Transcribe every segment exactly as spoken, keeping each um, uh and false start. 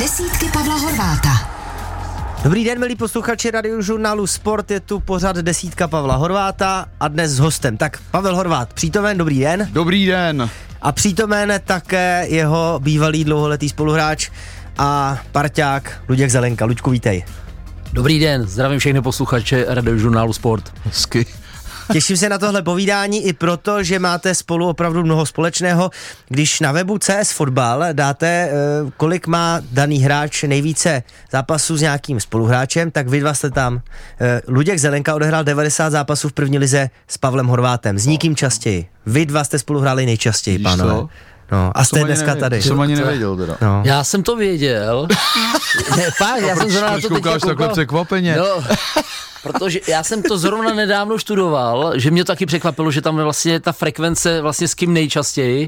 Desítky Pavla Horváta. Dobrý den, milí posluchači Radiožurnálu Sport, je tu pořad Desítka Pavla Horváta a dnes s hostem. Tak Pavel Horvát, přítomen, dobrý den. Dobrý den. A přítomen také jeho bývalý dlouholetý spoluhráč a parťák Luděk Zelenka. Luďku, vítej. Dobrý den, zdravím všechny posluchače Radiožurnálu Sport. Hezky. Těším se na tohle povídání i proto, že máte spolu opravdu mnoho společného. Když na webu C S Fotbal dáte, kolik má daný hráč nejvíce zápasů s nějakým spoluhráčem, tak vy dva jste tam. Luděk Zelenka odehrál devadesát zápasů v první lize s Pavlem Horvátem. S nikým častěji. Vy dva jste spolu hráli nejčastěji, Víš pánové. to? No, a jste dneska nevěděl, tady. To jsem ani nevěděl teda. No. Já jsem to věděl. ne, fakt, já jsem zrovna na to teďka koukáš takhle překvapeně? No, protože já jsem to zrovna nedávno studoval, že mě to taky překvapilo, že tam je vlastně ta frekvence vlastně s kým nejčastěji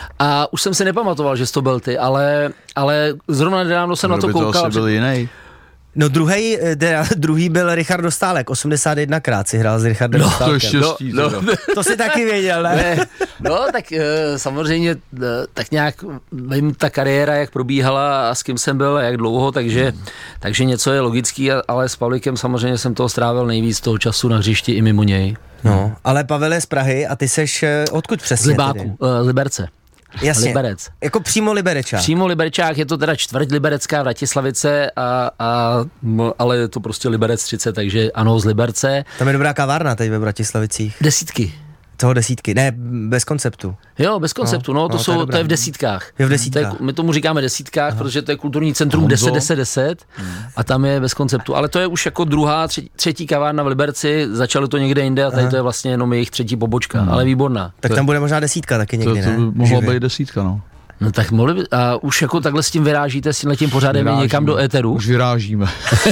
a už jsem si nepamatoval, že jsi to byl ty, ale, ale zrovna nedávno jsem Kdo na to by koukal. To asi byl jiný. No druhý, druhý byl Richard Dostálek, osmdesát jedna krát si hrál s Richardem No, Dostálkem. to štěstí. No, No, no, To si taky věděl, ne? ne? No, tak samozřejmě tak nějak vím ta kariéra, jak probíhala a s kým jsem byl a jak dlouho, takže, takže něco je logický, ale s Pavlíkem samozřejmě jsem toho strávil nejvíc toho času na hřišti i mimo něj. No, ale Pavel je z Prahy a ty seš odkud přesně? Z Libáku, z Liberce. Jasně, Liberec. Jako přímo Liberečák. Přímo Liberečák, je to teda čtvrť Liberecká Vratislavice, a, a, ale je to prostě Liberec třicet, takže ano, z Liberce. Tam je dobrá kavárna teď ve Bratislavicích. Desítky. Toho desítky, ne, bez konceptu. Jo, bez konceptu, no, no, to, no, jsou, to, to je v desítkách. Je v desítkách. To je, my tomu říkáme desítkách, aha, protože to je kulturní centrum Honzo. deset deset deset a tam je bez konceptu. Ale to je už jako druhá, třetí, třetí kavárna v Liberci, začalo to někde jinde a tady aha, to je vlastně jenom jejich třetí pobočka, hmm, ale výborná. Tak tam bude možná desítka taky někdy, to, to by ne? mohla Živě. být desítka, no. No tak mohli by, a už jako takhle s tím vyrážíte, s tímhletím pořádem Vyrážíme. někam do éteru. Už vyrážíme.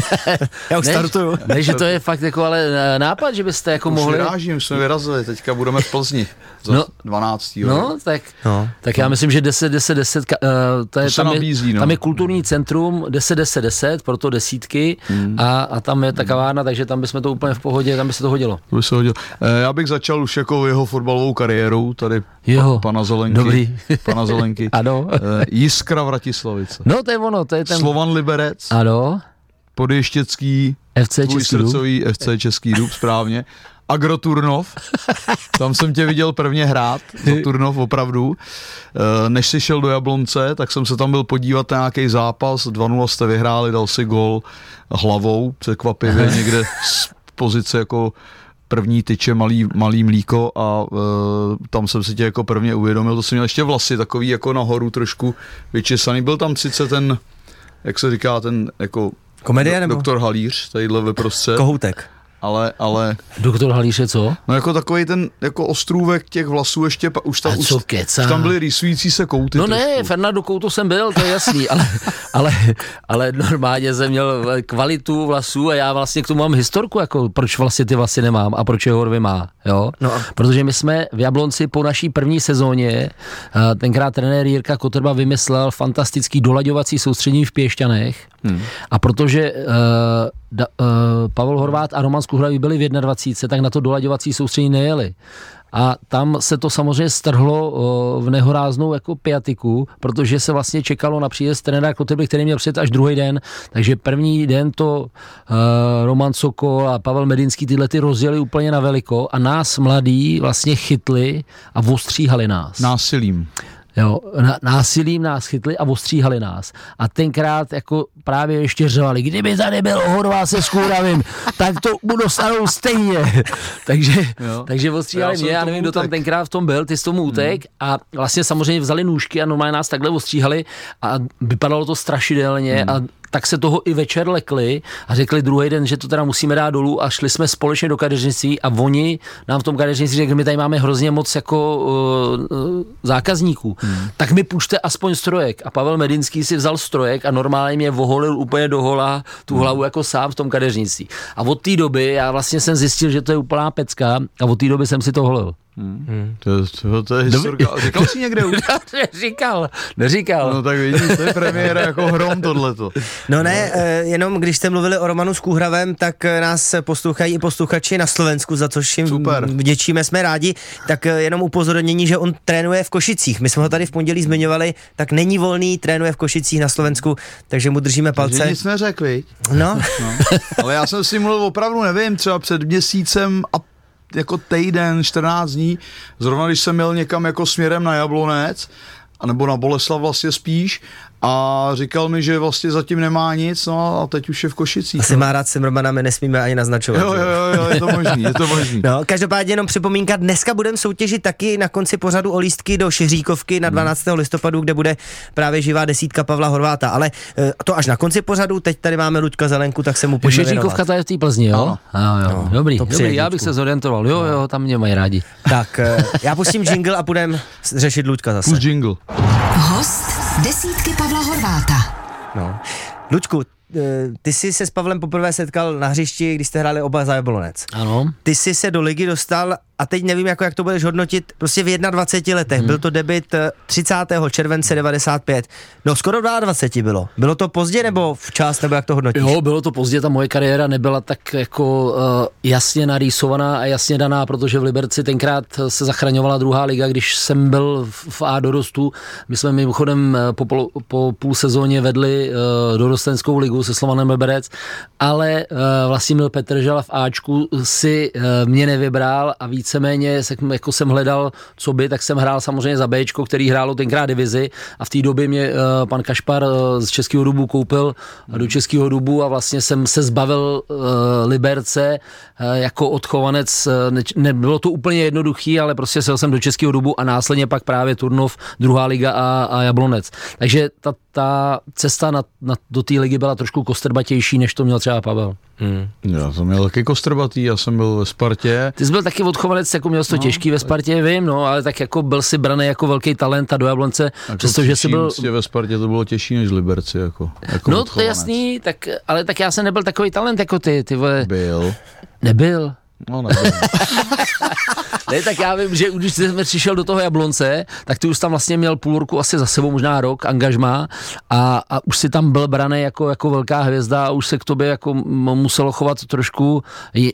Já už ne, startuju. Ne, že to je fakt jako ale nápad, že byste jako Už mohli... vyrážím, jsme vyrazili, teďka budeme v Plzni. Za No. dvanáctého No, tak, No. tak já myslím, že deset deset deset, uh, to je, To se tam, nabízí, je, no. tam je kulturní centrum deset deset deset, proto desítky hmm. a, a tam je ta kavárna, takže tam bychom to úplně v pohodě, tam by se to hodilo. To by se hodilo. E, já bych začal už jako jeho fotbalovou kariérou, tady Jo, pa, pana Zelenky. dobrý. Pana Zelenky. Ano. E, Jiskra Vratislavice. No to je ono, to je ten... Slovan Liberec. Ano. Podještěcký. F C Tvůj Český Dub. srdcový F C Český Dub, správně. Agro Turnov, tam jsem tě viděl prvně hrát, za Turnov opravdu. Než jsi šel do Jablonce, tak jsem se tam byl podívat na nějaký zápas, dva nula jste vyhráli, dal si gol hlavou, překvapivě někde z pozice jako první tyče, malý, malý mlíko a uh, tam jsem si tě jako prvně uvědomil, to jsem měl ještě vlasy takový jako nahoru trošku vyčesaný, byl tam sice ten, jak se říká, ten jako Komedie do, nebo? doktor Halíř, tadyhle ve prostřed. Kohoutek. Ale, ale, Doktor Halíř je co? no jako takový ten, jako ostrůvek těch vlasů ještě, pa, už tam, A co už, kecá? už tam byly rýsující se kouty. No trošku. ne, Fernando Couto jsem byl, to je jasný, ale, ale, ale normálně jsem měl kvalitu vlasů a já vlastně k tomu mám historku, jako proč vlastně ty vlasy nemám a proč je Horvy má, jo? No. Protože my jsme v Jablonci po naší první sezóně, tenkrát trenér Jirka Kotrba vymyslel fantastický dolaďovací soustředění v Piešťanech hmm. a protože uh, da, uh, Pavel Horvát a Roman Skuhravý byli v dvacítce jedna, tak na to dolaďovací soustředění nejeli. A tam se to samozřejmě strhlo o, v nehoráznou jako piatiku, protože se vlastně čekalo na příjezd trenéra Kotrby, který měl přijet až druhý den, takže první den to uh, Roman Sokol a Pavel Medinský tyhle ty rozjeli úplně na veliko a nás mladí vlastně chytli a ostříhali nás. Násilím. Jo, násilím nás chytli a ostříhali nás. A tenkrát jako právě ještě řvali, kdyby tady byl Horvát se Skůravým, tak to mu dostanou stejně. takže, takže ostříhali mě, já nevím, kdo tam tenkrát v tom byl, ty jsi tomu utek hmm. a vlastně samozřejmě vzali nůžky a normálně nás takhle ostříhali a vypadalo to strašidelně hmm. a tak se toho i večer lekli a řekli druhý den, že to teda musíme dát dolů a šli jsme společně do kadeřnictví a oni nám v tom kadeřnictví řekli, my tady máme hrozně moc jako uh, uh, zákazníků, hmm. tak mi půjčte aspoň strojek. A Pavel Medinský si vzal strojek a normálně mě voholil úplně do hola tu hlavu hmm. jako sám v tom kadeřnictví. A od té doby já vlastně jsem zjistil, že to je úplná pecka a od té doby jsem si to holil. Hmm. Hmm. To, to, to je historka. Říkal jsi někde už? Neříkal, neříkal. No tak vidíš, to je premiéra jako hrom tohleto. No ne, jenom když jste mluvili o Romanu Skúhravem, tak nás poslouchají i posluchači na Slovensku, za což jim Super. vděčíme, jsme rádi. Tak jenom upozornění, že on trénuje v Košicích. My jsme ho tady v pondělí zmiňovali, tak není volný, trénuje v Košicích na Slovensku, takže mu držíme palce. Takže nic neřekl, viď? No. no. Ale já jsem si mluvil opravdu, nevím, třeba před měsícem a jako týden, čtrnáct dní, zrovna když jsem měl někam jako směrem na Jablonec, nebo na Boleslav vlastně spíš, a říkal mi, že vlastně zatím nemá nic, no a teď už je v Košicích. Asi no. má rád s Romana, my nesmíme ani naznačovat. Jo, jo, jo, je to možný, je to možný. No, každopádně jenom připomínka, dneska budeme soutěžit taky na konci pořadu o lístky do Šiříkovky na dvanáctého listopadu, kde bude právě živá desítka Pavla Horváta, ale to až na konci pořadu, teď tady máme Luďka Zelenku, tak se mu pojďme věnovat. Šiříkovka to je v té Plzni, jo? Ano. Ah, jo. No, dobrý, dobrý, já bych se zorientoval, jo, jo, tam mě mají rádi. Tak, já pustím jingle a půjdem řešit Luďka zase. Pust jingle. Host desítky Pavla Horváta. No. Luďku, ty jsi se s Pavlem poprvé setkal na hřišti, když jste hráli oba za Jablonec. Ano. Ty jsi se do ligy dostal a teď nevím, jako, jak to budeš hodnotit, prostě v dvaceti jedné letech. Hmm. Byl to debut třicátého července devadesát pět. No skoro dvacet dva bylo. Bylo to pozdě nebo včas, nebo jak to hodnotíš? Jo, bylo to pozdě, ta moje kariéra nebyla tak jako uh, jasně narýsovaná a jasně daná, protože v Liberci tenkrát se zachraňovala druhá liga, když jsem byl v A dorostu. My jsme mimochodem po, pol, po půl sezóně vedli uh, dorostenskou ligu se Slovanem Liberec, ale uh, Vlastimil Petržela v Ačku si uh, mě nevybral a víceméně jako jsem hledal, co by, tak jsem hrál samozřejmě za Bčko, který hrálo tenkrát divizi a v té době mě uh, pan Kašpar uh, z Českého Dubu koupil do Českého Dubu a vlastně jsem se zbavil uh, Liberce uh, jako odchovanec. Uh, ne, nebylo to úplně jednoduchý, ale prostě šel jsem do Českého Dubu a následně pak právě Turnov, druhá liga a, a Jablonec. Takže ta, ta cesta na, na, do té ligy byla trošku kostrbatější, než to měl třeba Pavel. Hmm. Já jsem měl taky kostrbatý, já jsem byl ve Spartě. Ty jsi byl taky odchovanec, jako měl jsi to no, těžký ve Spartě, vím, no, ale tak jako byl si braný jako velký talent a do Jablonce, jako přestože jsi byl... ve Spartě to bylo těžší než Liberci, jako, jako no odchovanec. To je jasný, tak, ale tak já jsem nebyl takový talent jako ty, ty vole. Byl. Nebyl. No nebyl. Ne, tak já vím, že když jsme přišel do toho Jablonce, tak ty už tam vlastně měl půl roku asi za sebou, možná rok, angažmá a, a už si tam byl braný jako, jako velká hvězda a už se k tobě jako muselo chovat trošku uh,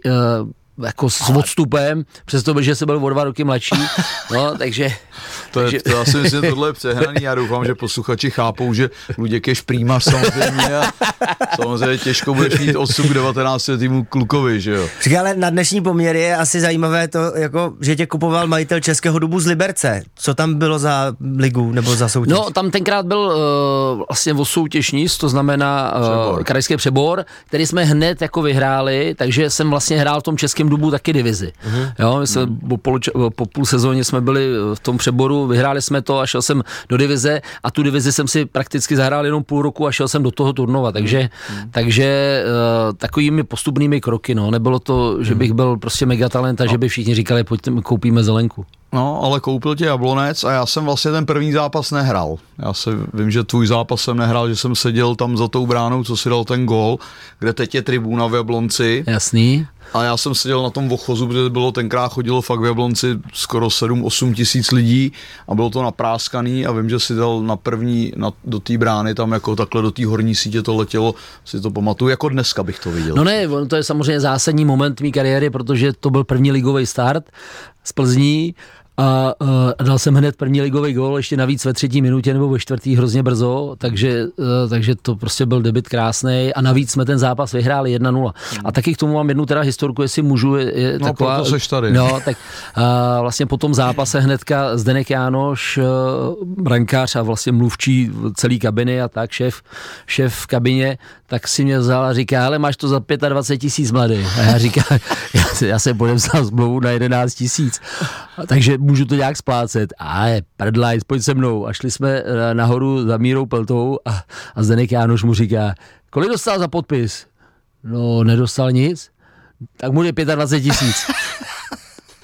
jako s odstupem, přestože že jsi byl o dva roky mladší, no, takže... To, je, takže... to já si myslím, že tohle je přehraný, já doufám, že posluchači chápou, že Luděk je šprýmař samozřejmě a samozřejmě těžko budeš mít osm k devatenáctiletému klukovi, že jo. Říká, ale na dnešní poměry je asi zajímavé to, jako, že tě kupoval majitel Českého Dubu z Liberce. Co tam bylo za ligu nebo za soutěž? No, tam tenkrát byl uh, vlastně o soutěžníc, to znamená uh, krajský přebor, který jsme hned jako vyhráli, takže jsem vlastně hrál v tom Českém Dubu taky divizi. Uh-huh. Jo, my jsme uh-huh. po, půl, po půl sezóně jsme byli v tom přeboru, vyhráli jsme to a šel jsem do divize a tu divizi jsem si prakticky zahrál jenom půl roku a šel jsem do toho Turnova, takže, uh-huh. takže uh, takovými postupnými kroky, no, nebylo to, že bych byl prostě megatalent a no. že by všichni říkali, pojďte, koupíme Zelenku. No, ale koupil tě Jablonec a já jsem vlastně ten první zápas nehrál. Já se vím, že tvůj zápas jsem nehrál, že jsem seděl tam za tou bránou, co si dal ten gól, kde teď je tribuna v Jablonci. Jasný. A já jsem seděl na tom vochozu, protože bylo tenkrát chodilo fakt v Jablonci skoro sedm osm tisíc lidí a bylo to napráskaný a vím, že si dal na první, na, do té brány, tam jako takhle do té horní sítě to letělo, si to pamatuju, jako dneska bych to viděl. No ne, to je samozřejmě zásadní moment mý kariéry, protože to byl první ligový start z Plzní. A uh, dal jsem hned první ligový gól, ještě navíc ve třetí minutě nebo ve čtvrtý hrozně brzo, takže, uh, takže to prostě byl debut krásný a navíc jsme ten zápas vyhráli jedna nula. Hmm. A taky k tomu mám jednu teda historku, jestli můžu, je, je no, taková... proto seš tady. No, tak uh, vlastně po tom zápase hnedka Zdeněk Jánoš, uh, brankář a vlastně mluvčí celý kabiny a tak, šéf, šéf v kabině, tak si mě vzal a říká, ale máš to za dvacet pět tisíc mladý. A já říkám, já, já jsem podepsal smlouvu na jedenáct tisíc. Takže můžu to nějak splácet. A je prdlajc, pojď se mnou. A šli jsme nahoru za Mírou Peltovou a, a Zdeněk Jánoš mu říká, kolik dostal za podpis? No, nedostal nic. Tak mu je dvacet pět tisíc.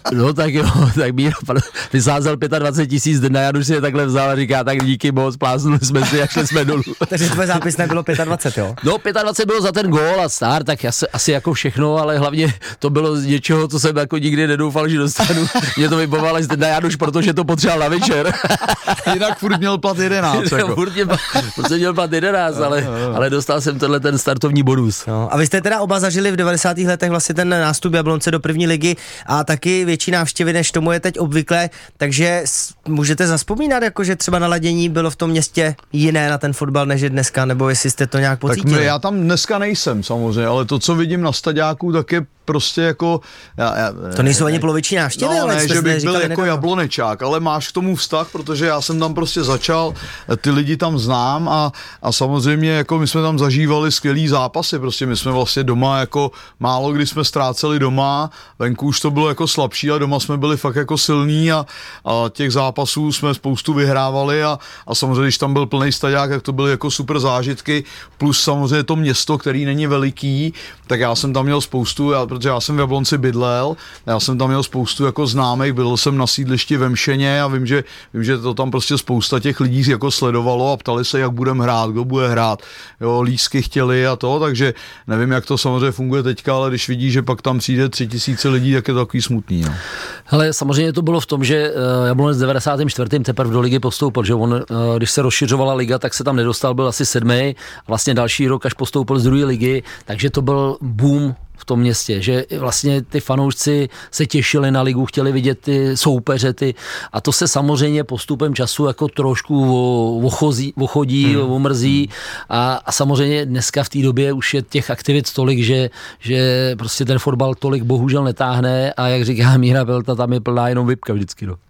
No tak jo, tak Míro vysázel dvacet pět tisíc, na Janu si je takhle vzal a říká, tak díky moc, plásnuli jsme si a šli jsme dolů. Takže tvoje zápisné bylo dvacet pět, jo? No dvacet pět bylo za ten gól a start, tak asi, asi jako všechno, ale hlavně to bylo z něčeho, co jsem jako nikdy nedoufal, že dostanu. Mě to vybavovalo na Januš, protože to potřeboval na večer. Jinak furt měl plat jedenáct. Jako. Furt mě, protože měl plat jedenáct, ale, ale dostal jsem tenhle ten startovní bonus. No, a vy jste teda oba zažili v devadesátých letech vlastně ten nástup Jablonce do první ligy a taky větší návštěvy, než tomu je teď obvykle, takže můžete zazpomínat, jako že třeba naladění bylo v tom městě jiné na ten fotbal, než je dneska, nebo jestli jste to nějak pocítili? Tak já tam dneska nejsem samozřejmě, ale to, co vidím na staďáku, tak je prostě jako... Já, já, to nejsou ani poloviční návštěvy, no, ale ne, že bych byl jako nedávno. Jablonečák, ale máš k tomu vztah, protože já jsem tam prostě začal, ty lidi tam znám a, a samozřejmě jako my jsme tam zažívali skvělý zápasy, prostě my jsme vlastně doma jako málo kdy jsme ztráceli doma, venku už to bylo jako slabší a doma jsme byli fakt jako silní a, a těch zápasů jsme spoustu vyhrávali a, a samozřejmě, když tam byl plný staďák, tak to byly jako super zážitky, plus samozřejmě to město, který není veliký, tak já jsem tam měl spoustu, já, protože já jsem v Jablonci bydlel, já jsem tam měl spoustu jako známých, byl jsem na sídlišti ve Mšeně a vím, že, vím, že to tam prostě spousta těch lidí jako sledovalo a ptali se, jak budeme hrát, kdo bude hrát, jo, lístky chtěli a to, takže nevím, jak to samozřejmě funguje teďka, ale když vidí, že pak tam přijde tři tisíce lidí, tak je to takový smutný. No. Hele, samozřejmě to bylo v tom, že uh, Jablonec v devadesátém čtvrtém teprve do ligy postoupil, že on, uh, když se rozšiřovala liga, tak se tam nedostal, byl asi sedmý, vlastně další rok až postoupil z druhé ligy, takže to byl boom v tom městě, že vlastně ty fanoušci se těšili na ligu, chtěli vidět ty soupeře, ty, a to se samozřejmě postupem času jako trošku ochozí, ochodí, hmm. omrzí a, a samozřejmě dneska v té době už je těch aktivit tolik, že, že prostě ten fotbal tolik bohužel netáhne a jak říká Míra Pelta, tam je plná jenom vypka vždycky. No.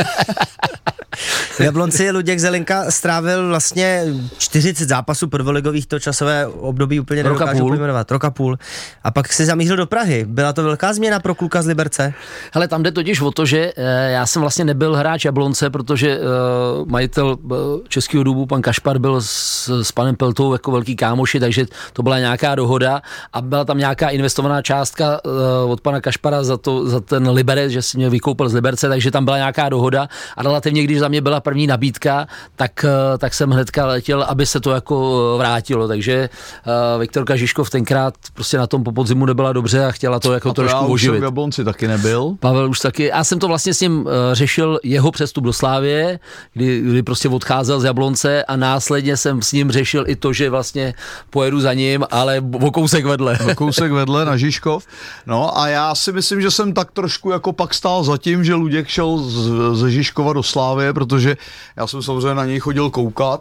V Jablonci Luděk Zelenka strávil vlastně čtyřicet zápasů prvoligových, to časové období úplně nedokážu pojmenovat. Rok a půl. A pak se zamířil do Prahy. Byla to velká změna pro kluka z Liberce? Hele, tam jde totiž o to, že e, já jsem vlastně nebyl hráč Jablonce, protože e, majitel e, Českého Dubu, pan Kašpar, byl s, s panem Peltou jako velký kámoši, takže to byla nějaká dohoda a byla tam nějaká investovaná částka e, od pana Kašpara za, to, za ten Liberec, že si mě vykoupil z Liberce, takže tam byla nějaká dohoda a relativně, když za mě byla první nabídka, tak, tak jsem hnedka letěl, aby se to jako vrátilo, takže uh, Viktorka Žižkov tenkrát prostě na tom po podzimu nebyla dobře a chtěla to jako a to trošku já oživit. Už jsem v Jablonci taky nebyl. Pavel už taky, já jsem to vlastně s ním uh, řešil jeho přestup do Slávie, kdy, kdy prostě odcházel z Jablonce a následně jsem s ním řešil i to, že vlastně pojedu za ním, ale o kousek vedle. O kousek vedle na Žižkov. No a já si myslím, že jsem tak trošku jako pak stál za tím, že Luděk šel z, ze Žižkova do Slávie, protože já jsem samozřejmě na něj chodil koukat,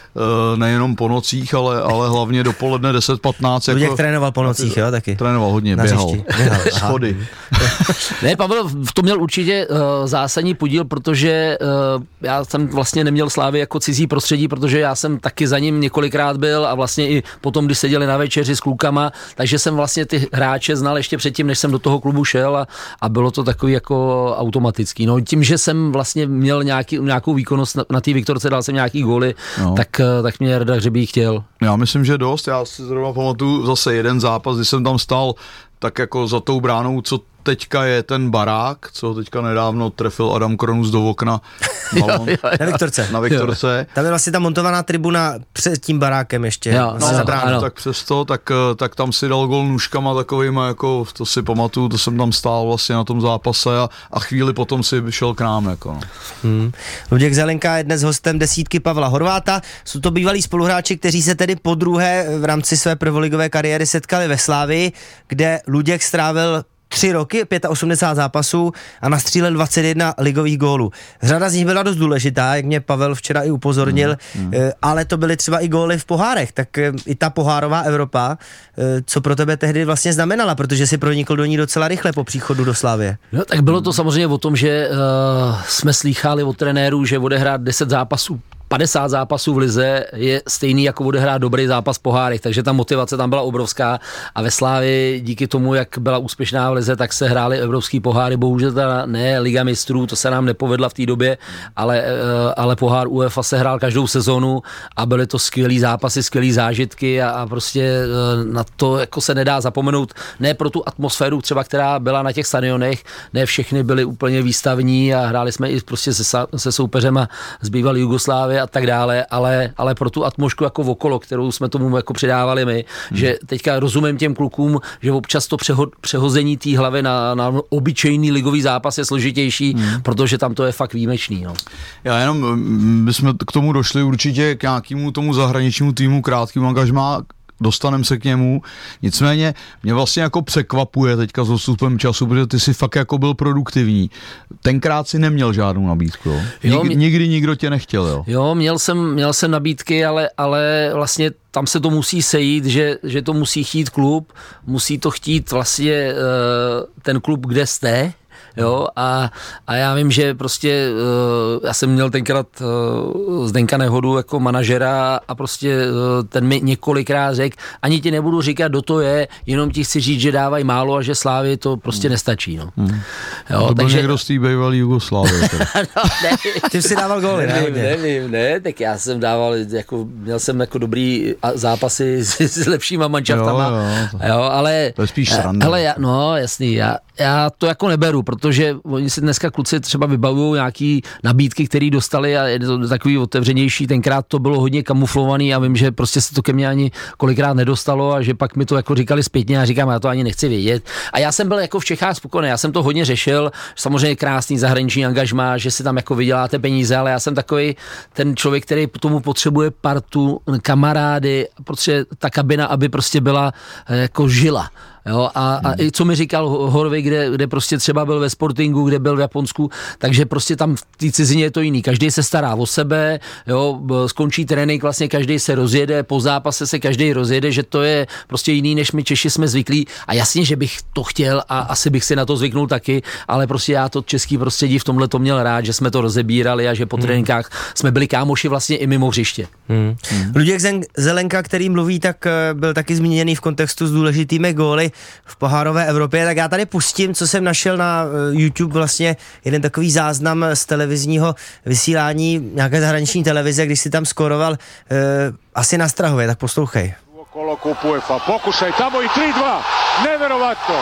nejenom po nocích, ale, ale hlavně dopoledne deset patnáct. Luděk jako, trénoval po nocích, jo, taky? Trénoval hodně, na běhal. běhal schody. Ne, Pavel v tom měl určitě uh, zásadní podíl, protože uh, já jsem vlastně neměl Slávy jako cizí prostředí, protože já jsem taky za ním několikrát byl a vlastně i potom, když seděli na večeři s klukama, takže jsem vlastně ty hráče znal ještě předtím, než jsem do toho klubu šel a, a bylo to takový jako automatický. No tím, že jsem vlastně měl nějaký, nějakou výkonnost na, na té Viktorce, dal jsem nějaký góly, no. tak, tak mě Rada Hřebík chtěl. Já myslím, že dost. Já si zrovna pamatuju zase jeden zápas, kdy jsem tam stál tak jako za tou bránou, co teďka je ten barák, co teďka nedávno trefil Adam Kronus do okna. Balon, jo, jo, jo. Na Viktorce. Na Viktorce. Tam je vlastně ta montovaná tribuna před tím barákem ještě. Jo, vlastně no, tak, tak přesto, tak, tak tam si dal gol nůžkama takovýma, jako to si pamatuju, to jsem tam stál vlastně na tom zápase a, a chvíli potom si šel k nám. Jako, no. hmm. Luděk Zelenka je dnes hostem desítky Pavla Horváta. Jsou to bývalí spoluhráči, kteří se tedy podruhé v rámci své prvoligové kariéry setkali ve Slávii, kde Luděk strávil tři roky, osmdesát pět zápasů a nastřílel dvacet jedna ligových gólů. Řada z nich byla dost důležitá, jak mě Pavel včera i upozornil, mm, mm. ale to byly třeba i góly v pohárech, tak i ta pohárová Evropa, co pro tebe tehdy vlastně znamenala, protože si pronikl do ní docela rychle po příchodu do Slávie. No, tak bylo to samozřejmě o tom, že uh, jsme slýchali od trenérů, že odehrát deset zápasů padesát zápasů v lize je stejný, jako odehrát dobrý zápas v pohárech, takže ta motivace tam byla obrovská a ve Slávii díky tomu, jak byla úspěšná v lize, tak se hrály evropský poháry, bohužel teda ne Liga mistrů, to se nám nepovedla v té době, ale, ale pohár UEFA se hrál každou sezonu a byly to skvělý zápasy, skvělý zážitky a, a prostě na to jako se nedá zapomenout, ne pro tu atmosféru třeba, která byla na těch stadionech, ne všechny byly úplně výstavní a hráli jsme i prostě se, se soupeřema z bývalé Jugoslávie a tak dále, ale, ale pro tu atmosféru jako okolo, kterou jsme tomu jako přidávali my, hmm. že teďka rozumím těm klukům, že občas to přeho, přehození té hlavy na, na obyčejný ligový zápas je složitější, hmm. protože tam to je fakt výjimečný. No. Já jenom, my jsme k tomu došli určitě k nějakému tomu zahraničnímu týmu krátkým angažmá, dostaneme se k němu, nicméně mě vlastně jako překvapuje teďka s odstupem času, protože ty si fakt jako byl produktivní. Tenkrát si neměl žádnou nabídku, jo? jo Nik, mě... Nikdy nikdo tě nechtěl, jo? Jo, měl jsem, měl jsem nabídky, ale, ale vlastně tam se to musí sejít, že, že to musí chtít klub, musí to chtít vlastně uh, ten klub, kde jste, jo, a, a já vím, že prostě uh, já jsem měl tenkrát uh, Zdenka Nehodu jako manažera a prostě uh, ten mi několikrát řekl, ani ti nebudu říkat, kdo to je, jenom ti chci říct, že dávají málo a že Slávy to prostě nestačí, no. Hmm. Jo, to byl takže... někdo z té bývalý Jugoslávie. no, ne. Ty jsi dával góly, ne? Nevím, nevím, ne, tak já jsem dával, jako, měl jsem jako dobrý zápasy s, s lepšíma manšaftama, jo, jo, to... jo, ale... To je spíš sranda. Ale já, no, jasný, já, já to jako neberu, protože oni si dneska kluci třeba vybavují nějaký nabídky, které dostali a je to takový otevřenější, tenkrát to bylo hodně kamuflovaný a vím, že prostě se to ke mně ani kolikrát nedostalo a že pak mi to jako říkali zpětně a říkám, já to ani nechci vědět. A já jsem byl jako v Čechách spokojený, já jsem to hodně řešil, samozřejmě krásný zahraniční angažmá, že si tam jako vyděláte peníze, ale já jsem takový ten člověk, který tomu potřebuje partu, kamarády, protože ta kabina, aby prostě byla jako žila. Jo, a, a i co mi říkal Horvej, kde, kde prostě třeba byl ve Sportingu, kde byl v Japonsku, takže prostě tam v té cizině je to jiný. Každý se stará o sebe, jo, skončí trénink, vlastně každý se rozjede, po zápase se každý rozjede, že to je prostě jiný, než my Češi jsme zvyklí. A jasně, že bych to chtěl a asi bych si na to zvyknul taky, ale prostě já to český prostředí v tomhle to měl rád, že jsme to rozebírali a že po hmm. tréninkách jsme byli kámoši vlastně i mimo hřiště. Hmm. Hmm. Luděk Zelenka, který mluví, tak byl taky zmíněný v kontextu s důležitými góly v pohárové Evropě, tak já tady pustím, co jsem našel na YouTube, vlastně jeden takový záznam z televizního vysílání nějaké zahraniční televize, když si tam skoroval uh, asi na Strahově, tak poslouchej. Kolo kup UEFA, pokušaj tamo i tri dva, neverovatno,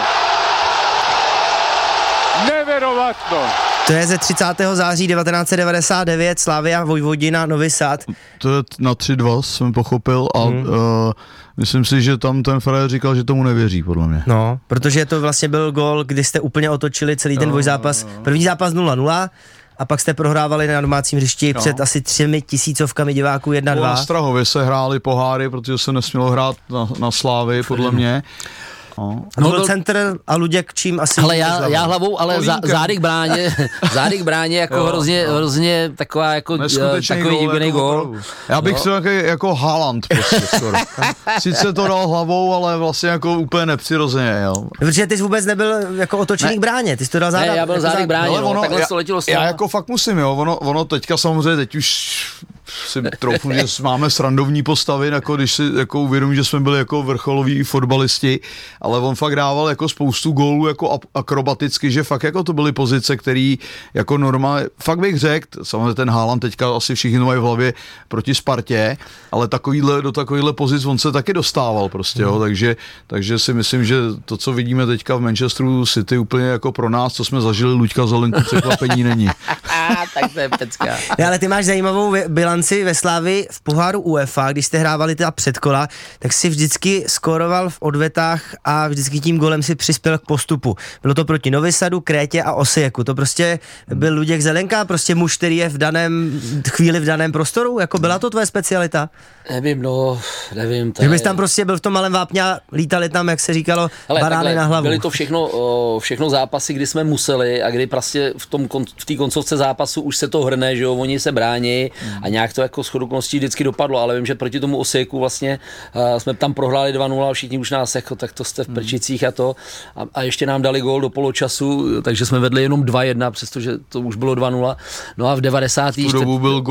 neverovatno. To je ze třicátého září devatenáct set devadesát devět, Slavia Vojvodina Novi Sad. To je na tři dva, jsem pochopil a hmm. uh, myslím si, že tam ten frajer říkal, že tomu nevěří, podle mě. No, protože to vlastně byl gól, kdy jste úplně otočili celý ten dvojzápas. První zápas nula nula a pak jste prohrávali na domácím hřišti no. před asi třemi tisícovkami diváků jedna dva. Na Strahově se hráli poháry, protože se nesmělo hrát na, na Slávy, podle mě. No. A to byl centr a Luděk čím asi... Ale já, já hlavou, ale zá, zády k bráně, zády k bráně jako hrozně, hrozně taková jako takový divný gól. Já bych no. řekl jako Haaland prostě skoro. Sice to dal hlavou, ale vlastně jako úplně nepřirozeně, jo. Protože ty jsi vůbec nebyl jako otočený k bráně, ty jsi to dal záda. Ne, já byl jako zády k bráně, no, ono, takhle já, to letělo já jako fakt musím, jo, ono, ono teďka samozřejmě, teď už si troufnu, že máme srandovní postavy, jako když si jako uvědomím, že jsme byli jako vrcholoví fotbalisti, ale on fakt dával jako spoustu gólů jako akrobaticky, že fakt jako to byly pozice, které jako normálně, fakt bych řekl, samozřejmě ten Haaland teďka asi všichni mají v hlavě proti Spartě, ale takovýhle, do takovýhle pozic on se taky dostával prostě, jo, takže, takže si myslím, že to, co vidíme teďka v Manchesteru City úplně jako pro nás, co jsme zažili Luďka Zelenku, překvapení není. Tak to je pecka. Ne, ale ty máš zajímavou bilanci ve Slávii v poháru UEFA, když jste hrávali teda předkola, tak si vždycky skoroval v odvetách a vždycky tím golem si přispěl k postupu. Bylo to proti Novi Sadu, Krétě a Osijeku. To prostě byl Luděk Zelenka, prostě muž, který je v daném chvíli v daném prostoru, jako byla to tvoje specialita? Nevím, no, nevím. Že bys tam prostě byl v tom malém vápně a lítali tam, jak se říkalo, ale barány takhle, na hlavu. Byly to všechno, všechno zápasy, kdy jsme museli a kdy prostě v tom v té koncovce zápasu už se to hrne, že jo, oni se brání a nějak to jako shodou okolností vždycky dopadlo, ale vím, že proti tomu Osijeku vlastně uh, jsme tam prohráli dva nula a všichni už nás jako, tak to jste v prčicích a to a, a ještě nám dali gól do poločasu, takže jsme vedli jenom dva jedna, přestože to už bylo dva nula. No a v devadesátém V tu dobu byl gól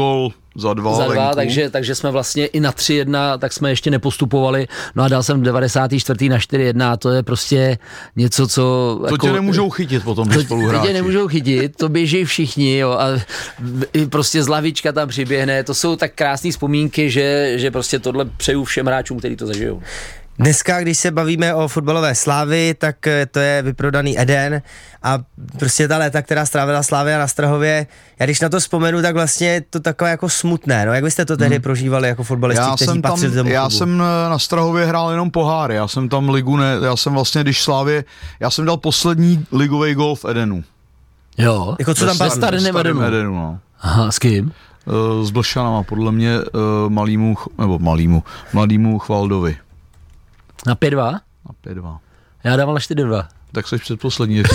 za dva, za dva venku. takže, takže jsme vlastně i na tři jedna, tak jsme ještě nepostupovali. No a dal jsem devadesátý čtvrtý na čtyři jedna a to je prostě něco, co... To jako, tě nemůžou chytit potom, to, že spoluhráči. To tě nemůžou chytit, to běží všichni, jo, a prostě z lavička tam přiběhne, to jsou tak krásné vzpomínky, že, že prostě tohle přeju všem hráčům, kteří to zažijou. Dneska, když se bavíme o fotbalové Slávy, tak to je vyprodaný Eden a prostě ta léta, která strávila Slávia na Strahově, já když na to vzpomenu, tak vlastně je to takové jako smutné, no jak byste to tehdy hmm. prožívali jako fotbalisti, já kteří jsem tam, patřili tomu Já klubu? jsem na Strahově hrál jenom poháry, já jsem tam ligu ne, já jsem vlastně, když Slávě, já jsem dal poslední ligový gól v Edenu. Jo, jako co tam ve starém Edenu. Edenu, no. Aha, s kým? Uh, s Blšanama, podle mě uh, malýmu, nebo malýmu, mladýmu Chvaldovi. Na pět dva? Na pět dva. Já dával na čtyři dva. Tak jsi předposlední. jo,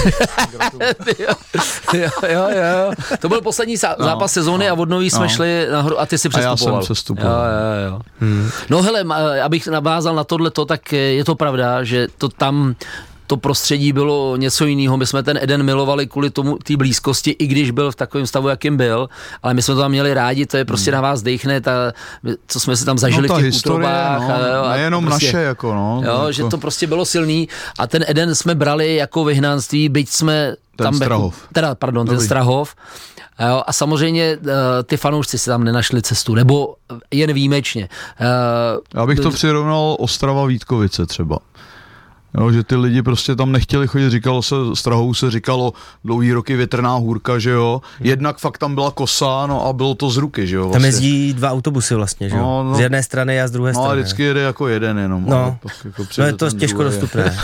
jo, jo, jo. To byl poslední zá- no, zápas sezóny no, a od nový jsme no. šli nahoru a ty si přestupoval. A já jsem přestupoval. Jo, jo, jo. Hmm. No hele, abych navázal na tohleto, tak je to pravda, že to tam to prostředí bylo něco jiného. My jsme ten Eden milovali kvůli tomu té blízkosti, i když byl v takovém stavu, jakým byl, ale my jsme to tam měli rádi, to je prostě hmm. na vás dejchne, ta, co jsme si tam zažili no, v těch historie, útrobách. No, a, jo, a nejenom prostě, naše, jako no. Jo, jako... že to prostě bylo silný a ten Eden jsme brali jako vyhnanství, byť jsme ten tam... Strahov. Jako, teda, pardon, Dobrý. ten Strahov. Jo, a samozřejmě uh, ty fanoušci si tam nenašli cestu, nebo jen výjimečně. Uh, Já bych to přirovnal Ostrava Vítkovice třeba. Jo, že ty lidi prostě tam nechtěli chodit, říkalo se, Strahou se říkalo dlouhý roky větrná hůrka, že jo. Jednak fakt tam byla kosa, no a bylo to z ruky, že jo. Vlastně. Tam jezdí dva autobusy vlastně, že jo. No, no, z jedné strany a z druhé no, strany. No a vždycky jede jako jeden jenom. No, jako no je to těžko druhé. dostupné.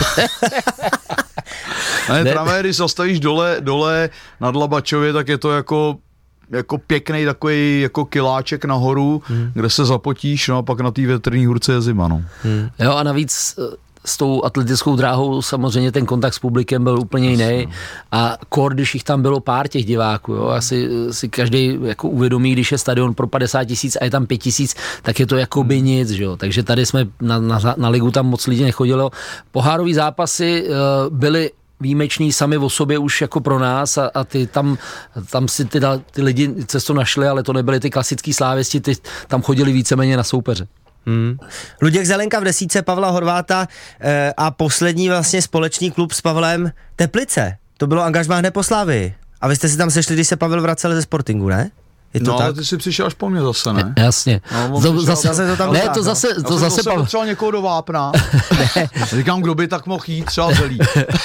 Ne, právě když zastavíš dole, dole nad Labačově, tak je to jako jako pěkný takový jako kiláček nahoru, hmm. kde se zapotíš, no a pak na té větrný hůrce je zima, no. Hmm. Jo a navíc s tou atletickou dráhou samozřejmě ten kontakt s publikem byl úplně jiný a kor, když jich tam bylo pár těch diváků, jo, asi si každý jako uvědomí, když je stadion pro padesát tisíc a je tam pět tisíc, tak je to jako by nic, že jo, takže tady jsme na, na, na ligu tam moc lidí nechodilo. Pohárový zápasy uh, byly výjimečný sami o sobě už jako pro nás a, a ty tam, tam si ty, ty lidi cestu našli, ale to nebyly ty klasický slávisti, ty tam chodili víceméně na soupeře. Hmm. Luděk Zelenka v desítce Pavla Horváta e, a poslední vlastně společný klub s Pavlem Teplice. To bylo angažmá hned po Slávii. A vy jste si tam sešli, když se Pavel vracel ze Sportingu, ne? Je to no, tak? ale ty jsi přišel až po mně zase, ne? Jasně. No, to, přišel, zase, zase to tam ne, tak, to zase, no. to Já zase, zase potřeboval někoho do Vápna. Říkám, kdo by tak mohl jít, třeba Zelí.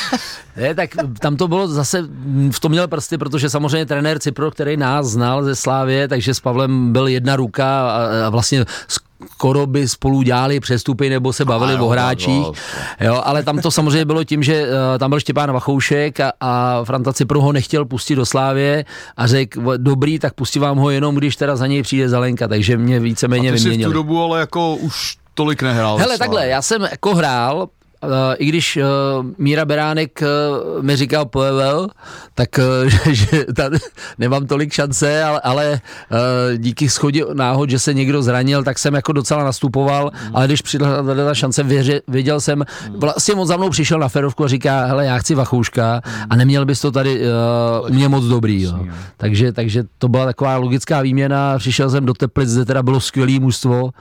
Ne, tak tam to bylo zase, v tom měl prsty, protože samozřejmě trenér Cipro, který nás znal ze Slávie, takže s Pavlem byl jedna ruka a, a vlastně skoro by spolu dělali přestupy nebo se bavili a o hráčích. Jo, ale tam to samozřejmě bylo tím, že uh, tam byl Štěpán Vachoušek a, a Franta Cipro ho nechtěl pustit do Slávie a řekl, dobrý, tak pustím vám ho jenom, když teda za něj přijde Zelenka, takže mě víceméně vyměnili. A ty jsi v tu dobu ale jako už tolik nehrál. Hele, takhle, já jsem jako hrál, Uh, i když uh, Míra Beránek uh, mi říkal P L L, tak uh, že, že tady nemám tolik šance, ale, ale uh, díky shodě náhod, že se někdo zranil, tak jsem jako docela nastupoval, mm. ale když přišla ta šance, věři, věděl jsem, mm. vlastně on za mnou přišel na férovku a říká, hele, já chci Vachouška mm. a neměl bys to tady uh, mě moc dobrý. Jo. Takže, takže to byla taková logická výměna, přišel jsem do Teplic, kde teda bylo skvělý mužstvo, uh,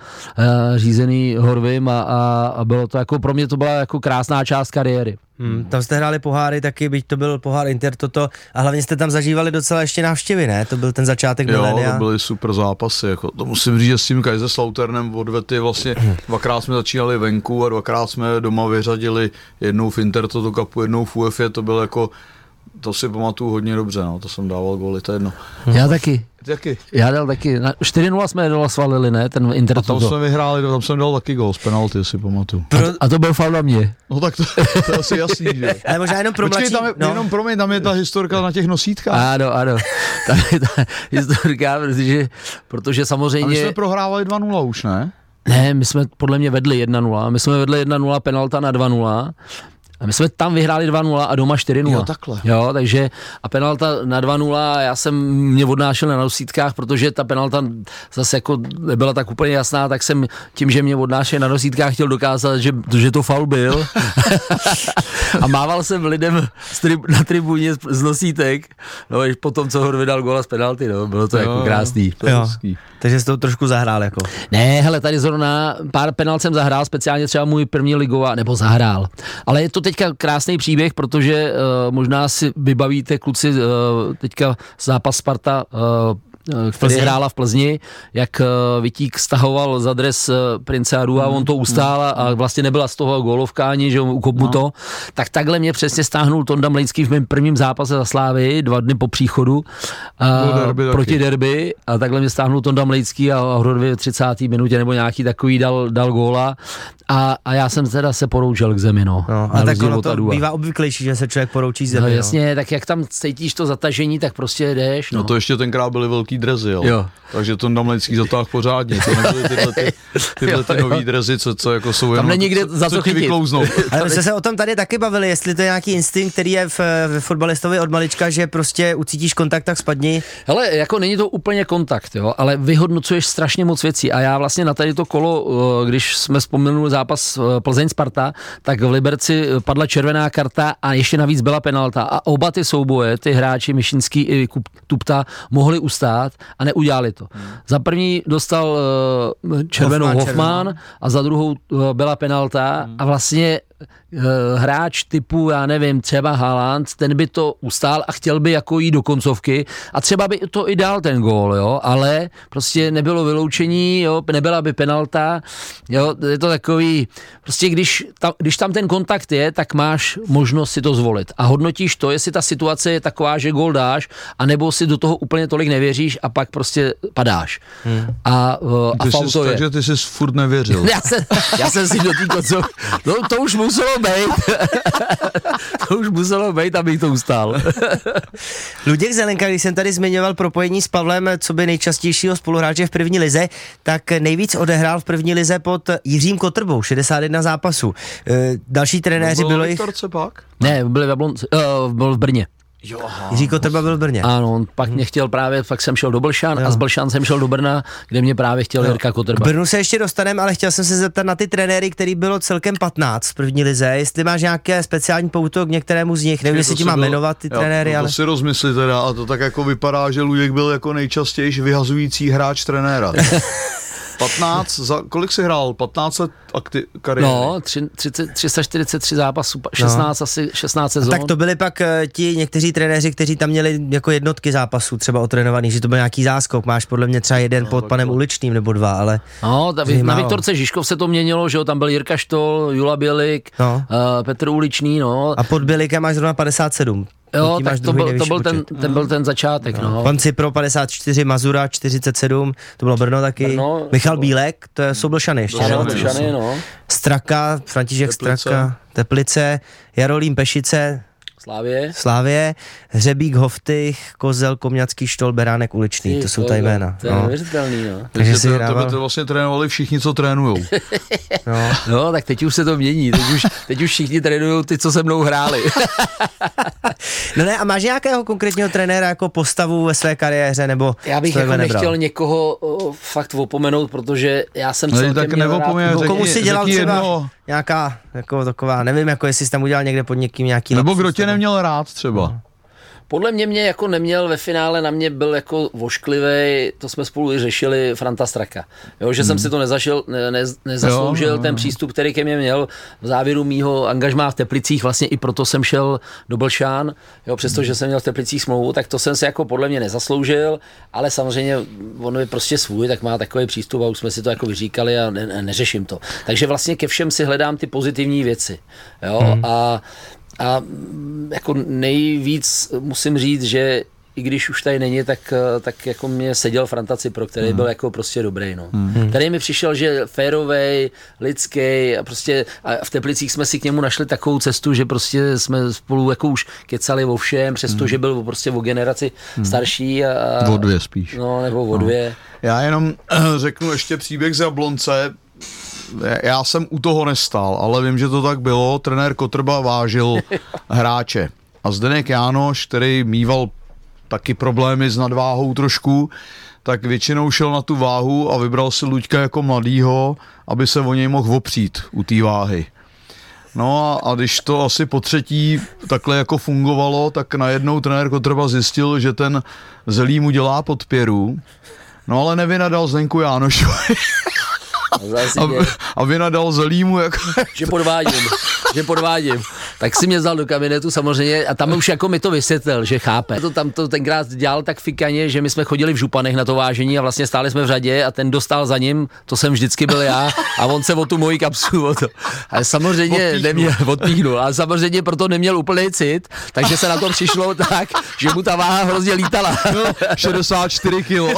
řízený Horvým a, a, a bylo to jako, pro mě to byla jako krásná část kariéry. Hmm, tam jste hráli poháry taky, byť to byl pohár Intertoto a hlavně jste tam zažívali docela ještě návštěvy, ne? To byl ten začátek milénia. Jo, to byly super zápasy, jako, to musím říct, že s tím Kaiserslauternem odvety vlastně dvakrát jsme začínali venku a dvakrát jsme doma vyřadili jednou v Intertoto Cupu, jednou v U E F A, to bylo jako, to si pamatuju hodně dobře, no, to jsem dával góly, to je jedno. Já taky. Taky. Já dal taky. čtyři nula jsme dole svalili, ne? Ten Intertoto. A tam jsme vyhráli, tam jsem dal taky gól z penalty, si pamatuju. Pro... A, a to byl faul na mě. No tak to, to je asi jasný, že? Ale možná jenom pro Počkej, mladší... tam je, no. jenom pro mě, tam je ta historka na těch nosítkách. Ano, ano. Tam je ta historka, protože, protože samozřejmě... A my jsme prohrávali dva nula už, ne? Ne, my jsme podle mě vedli jedna nula. My jsme vedli jedna nula, penalta na dva nula. A my jsme tam vyhráli dva nula a doma čtyři nula. Jo, takhle. Jo, takže a penalta na dva nula, já jsem mě odnášel na nosítkách, protože ta penalta zase jako nebyla tak úplně jasná, tak jsem tím, že mě odnášel na nosítkách, chtěl dokázat, že, že to faul byl. A mával jsem lidem na tribuně z nosítek, no až potom, co ho vydal góla z penalty, no, bylo to jo, jako krásný. To jo. Takže jsi to trošku zahrál jako. Ne, hele, tady zrovna pár penalt jsem zahrál, speciálně třeba můj první ligová, nebo zahrál. Ale je to teďka krásný příběh, protože uh, možná si vybavíte kluci uh, teďka zápas Sparta, uh, který hrála v Plzni, jak Vitík stahoval za dres Prince Adu a on to ustál a vlastně nebyla z toho gólovka ani, že ukop mu to. Tak takhle mě přesně stáhnul Tonda Mlejnský v mém prvním zápase za Slávy, dva dny po příchodu a, derby proti taky. derby a takhle mě stáhnul Tonda Mlejský a Hrodově v třicáté minutě nebo nějaký takový dal, dal góla a, a já jsem teda se poroučel k zemi. No, no a tak ono to Adua. Bývá obvyklejší, že se člověk poroučí z zemi. No jasně, no. Tak jak tam cítíš to zatažení, tak prostě jdeš. No, no to ještě tenkrát byly velký drezy, jo. jo. Takže to Mlejnský zatáhl pořádně. To nebyly tyhle, ty, tyhle ty nový drezy, co, co jako jsou tam není kde za to chytit. Ale my jsme se o tom tady taky bavili, jestli to je nějaký instinkt, který je v, v fotbalistovi od malička, že prostě ucítíš kontakt, tak spadni. Hele, jako není to úplně kontakt, jo, ale vyhodnocuješ strašně moc věcí a já vlastně na tady to kolo, když jsme vzpomenuli zápas Plzeň-Sparta, tak v Liberci padla červená karta a ještě navíc byla penalta a oba ty souboje, ty hráči Mišinský i Tupta mohli ustát a neudělali to. Hmm. Za první dostal uh, červenou Hoffman, Hoffman a za druhou uh, byla penalta hmm. a vlastně uh, hráč typu, já nevím, třeba Haaland, ten by to ustál a chtěl by jako jít do koncovky a třeba by to i dal ten gól, jo, ale prostě nebylo vyloučení, jo, nebyla by penalta, jo, je to takový, prostě když tam, když tam ten kontakt je, tak máš možnost si to zvolit a hodnotíš to, jestli ta situace je taková, že gól dáš, anebo si do toho úplně tolik nevěříš a pak prostě padáš. Hmm. A, uh, a faul to je. Takže ty jsi furt nevěřil. já, jsem, já jsem si do té koncovky, no to už muselo být. To už muselo být, abych to ustál. Luděk Zelenka, když jsem tady zmiňoval propojení s Pavlem, co by nejčastějšího spoluhráče v první lize, tak nejvíc odehrál v první lize pod Jiřím Kotrbou, šedesát jedna zápasů. Další trenéři no, bylo jich... pak? Ne, byli v Jablonci, uh, byl v Brně. Jo, Jiří Kotrba byl v Brně. Ano, on pak mě chtěl právě, pak jsem šel do Blšan jo. a z Blšan jsem šel do Brna, kde mě právě chtěl jo. Jirka Kotrba. K Brnu se ještě dostaneme, ale chtěl jsem se zeptat na ty trenéry, který bylo celkem patnáct v první lize, jestli máš nějaké speciální pouto k některému z nich, nevím, jestli ti mám jmenovat ty jo, trenéry, no to ale... To si rozmysli teda a to tak jako vypadá, že Luděk byl jako nejčastější vyhazující hráč trenéra. patnáct, za, kolik jsi hrál? patnáct let akti- kariéry? No, třicet, tři sta čtyřicet tři zápasů, šestnáct, no. asi šestnáct sezon. Tak to byli pak uh, ti někteří trenéři, kteří tam měli jako jednotky zápasů třeba otrénovaný, že to byl nějaký záskok, máš podle mě třeba jeden no, pod panem bylo. Uličným nebo dva, ale... No, ta, na Viktorce Žižkov se to měnilo, že jo, tam byl Jirka Štol, Jula Bělik, no. uh, Petr Uličný, no. A pod Bělikem máš zrovna padesát sedm. Jo, tak to byl, to byl ten, ten byl ten začátek, no. no. Pan Cipro padesát čtyři, Mazura čtyřicet sedm, to bylo Brno taky. Brno, Michal Bílek, to jsou Blšany ještě. Ano, Blšany, no. Straka, František Teplice. Straka, Teplice, Jarolím Pešice, Slávě. Slávě, Hřebík, Hoftych, Kozel, Komňacký, Štol, Beránek, Uličný, Ty, to jsou ta jména. To je neuvěřitelný, no. no. Takže si hrával... Tebe to vlastně trénovali všichni, co trénujou. no. no, tak teď už se to mění, teď už, teď už všichni trénujou ty, co se mnou hráli. No ne, a máš nějakého konkrétního trenéra jako postavu ve své kariéře, nebo já bych jako nebral? Nechtěl někoho o, fakt opomenout, protože já jsem no, tak nevopomenout, no, komu si dělal třeba jedno... nějaká, jako taková, nevím, jako jestli jsi tam udělal někde pod někým nějaký... Nebo kdo tě neměl rád třeba? No. Podle mě mě jako neměl ve finále, na mě byl jako vošklivej, to jsme spolu i řešili, Franta Straka. Jo, že hmm. jsem si to nezašel, ne, ne, nezasloužil, jo, no, ten no. přístup, který ke mně měl v závěru mýho angažmá v Teplicích, vlastně i proto jsem šel do Blšán, jo, přestože hmm. jsem měl v Teplicích smlouvu, tak to jsem si jako podle mě nezasloužil, ale samozřejmě on je prostě svůj, tak má takový přístup a už jsme si to jako vyříkali a ne, ne, neřeším to. Takže vlastně ke všem si hledám ty pozitivní věci. Jo, hmm. a A jako nejvíc musím říct, že i když už tady není, tak, tak jako mě seděl Franta Cipro, který mm. byl jako prostě dobrý, no. Mm. Tady mi přišel, že férovej, lidský a prostě a v Teplicích jsme si k němu našli takovou cestu, že prostě jsme spolu jako už kecali o všem, přestože mm. byl prostě o generaci mm. starší. A, o dvě spíš. No, nebo o dvě. No. Já jenom řeknu ještě příběh z Jablonce. já jsem u toho nestál, ale vím, že to tak bylo. Trenér Kotrba vážil hráče. A Zdeněk Jánoš, který mýval taky problémy s nadváhou trošku, tak většinou šel na tu váhu a vybral si Luďka jako mladýho, aby se o něj mohl opřít u té váhy. No a, a když to asi po třetí takhle jako fungovalo, tak najednou trenér Kotrba zjistil, že ten Zelí mu dělá podpěru, no ale nevynadal Zdenku Jánošovi. A, a vynadal Zelímu jako... Že podvádím, že podvádím. Tak si mě vzal do kabinetu samozřejmě a tam už jako mi to vysvětlil, že chápe. To tam to tenkrát dělal tak fikaně, že my jsme chodili v županech na to vážení a vlastně stáli jsme v řadě a ten dostal za ním, to jsem vždycky byl já a on se o tu moji kapsu o to. Ale samozřejmě odpíchnul. neměl, odpíchnul, ale samozřejmě proto neměl úplný cit, takže se na to přišlo tak, že mu ta váha hrozně lítala. No, šedesát čtyři kilo.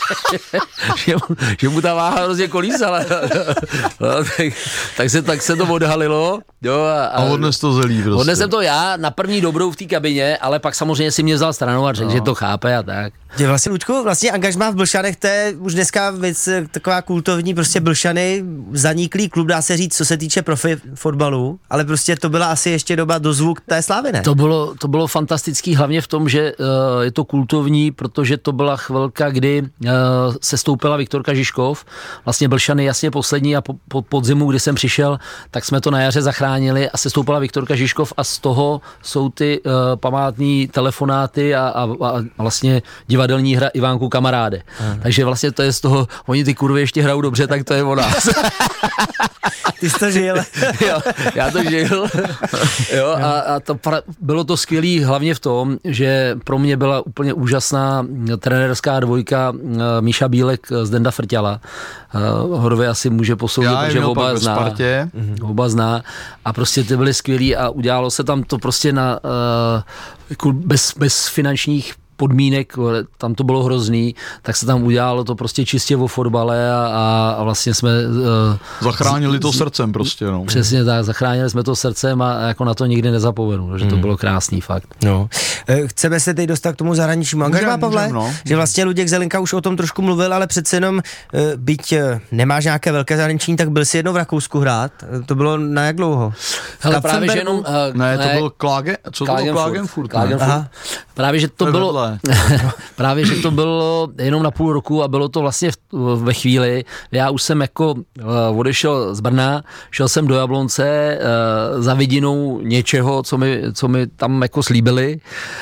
že, mu, že mu ta váha hrozně kolísala. No, tak, tak, se, tak se to odhalilo. Jo, a, a odnes to Zelí prostě. Odnesem to já na první dobrou v té kabině, ale pak samozřejmě si mě vzal stranou a řekl, no. že to chápe a tak. Je vlastně, Luďku, vlastně angažmá v Blšanech, to je už dneska věc taková kultovní, prostě Blšany, zaniklý klub, dá se říct, co se týče profi fotbalu, ale prostě to byla asi ještě doba dozvuk té slávy, ne? To bylo, to bylo fantastický hlavně v tom, že uh, je to kultovní, protože to byla chvilka, kdy uh, se stoupila Viktorka Žižkov, vlastně Blšany jasně poslední a po, po podzimu, kdy jsem přišel, tak jsme to na jaře zachránili a se stoupila Viktorka Žižkov a z toho jsou ty uh, památní telefonáty a, a, a vlastně divadelní hra Ivánku Kamaráde. Aha. Takže vlastně to je z toho, oni ty kurvy ještě hrajou dobře, tak to je o nás. Ty jsi to žil. Jo, já to žil. Jo, a, a to, bylo to skvělý hlavně v tom, že pro mě byla úplně úžasná trenérská dvojka Míša Bílek z Denda Frťala. Hodově asi může posoudit, protože oba zná. Oba zná. A prostě ty byly skvělý a udělalo se tam to prostě na uh, bez, bez finančních podmínek, tam to bylo hrozný, tak se tam udělalo to prostě čistě o fotbale a, a vlastně jsme... Uh, zachránili to srdcem prostě, no. Přesně tak, zachránili jsme to srdcem a jako na to nikdy nezapomenu, že to bylo krásný fakt. No. Chceme se teď dostat k tomu zahraničnímu angažmá, Pavle? Můžem, no. Že vlastně Luděk Zelenka už o tom trošku mluvil, ale přece jenom, byť nemáš nějaké velké zahraniční, tak byl si jednou v Rakousku hrát. To bylo na jak dlouho? Hele, právě, že jenom... Uh, ne, to ne, byl Klagen, co to bylo Klagenfurt? Klagenfurt. Právě, že to bylo... Právě, že to bylo jenom na půl roku a bylo to vlastně v, ve chvíli, já už jsem jako uh, odešel z Brna, šel jsem do Jablonce uh, za vidinou něčeho, co mi, co mi tam jako slíbili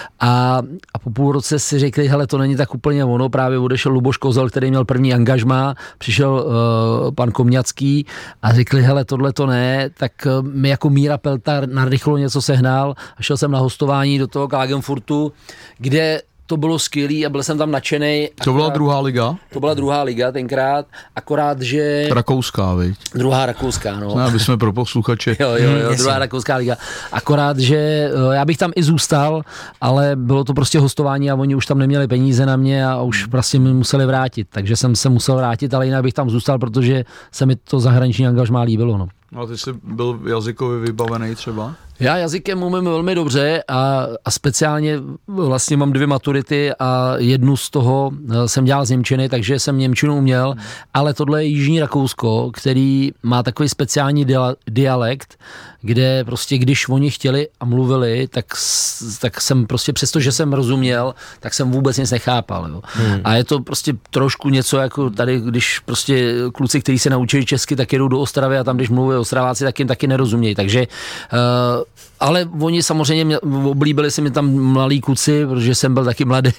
a, a po půl roce si řekli, hele, to není tak úplně ono, právě odešel Luboš Kozel, který měl první angažmá, přišel uh, pan Komňacký a řekli, hele, tohle to ne, tak uh, mi jako Míra Pelta narychlo něco sehnal a šel jsem na hostování do toho Klagenfurtu, kde to bylo skvělý a byl jsem tam nadšenej. To byla druhá liga? To byla druhá liga tenkrát, akorát, že... Rakouská, viď? Druhá rakouská, no. Ne, aby jsme pro posluchače. Jo, jo, jo, druhá rakouská liga. Akorát, že já bych tam i zůstal, ale bylo to prostě hostování a oni už tam neměli peníze na mě a už prostě mi museli vrátit, takže jsem se musel vrátit, ale jinak bych tam zůstal, protože se mi to zahraniční angažmá líbilo, no. A ty jsi byl jazykově vybavený třeba? Já jazykem umím velmi dobře a, a speciálně vlastně mám dvě maturity a jednu z toho jsem dělal z němčiny, takže jsem němčinu uměl, ale tohle je Jižní Rakousko, který má takový speciální dia- dialekt, kde prostě když oni chtěli a mluvili, tak, tak jsem prostě přesto, že jsem rozuměl, tak jsem vůbec nic nechápal. Jo. Hmm. A je to prostě trošku něco jako tady, když prostě kluci, kteří se naučili česky, tak jedou do Ostravy a tam, když mluví Ostraváci, tak jim taky nerozumějí. Takže uh, ale oni samozřejmě mě, oblíbili se mi tam mladí kluci, protože jsem byl taky mladý.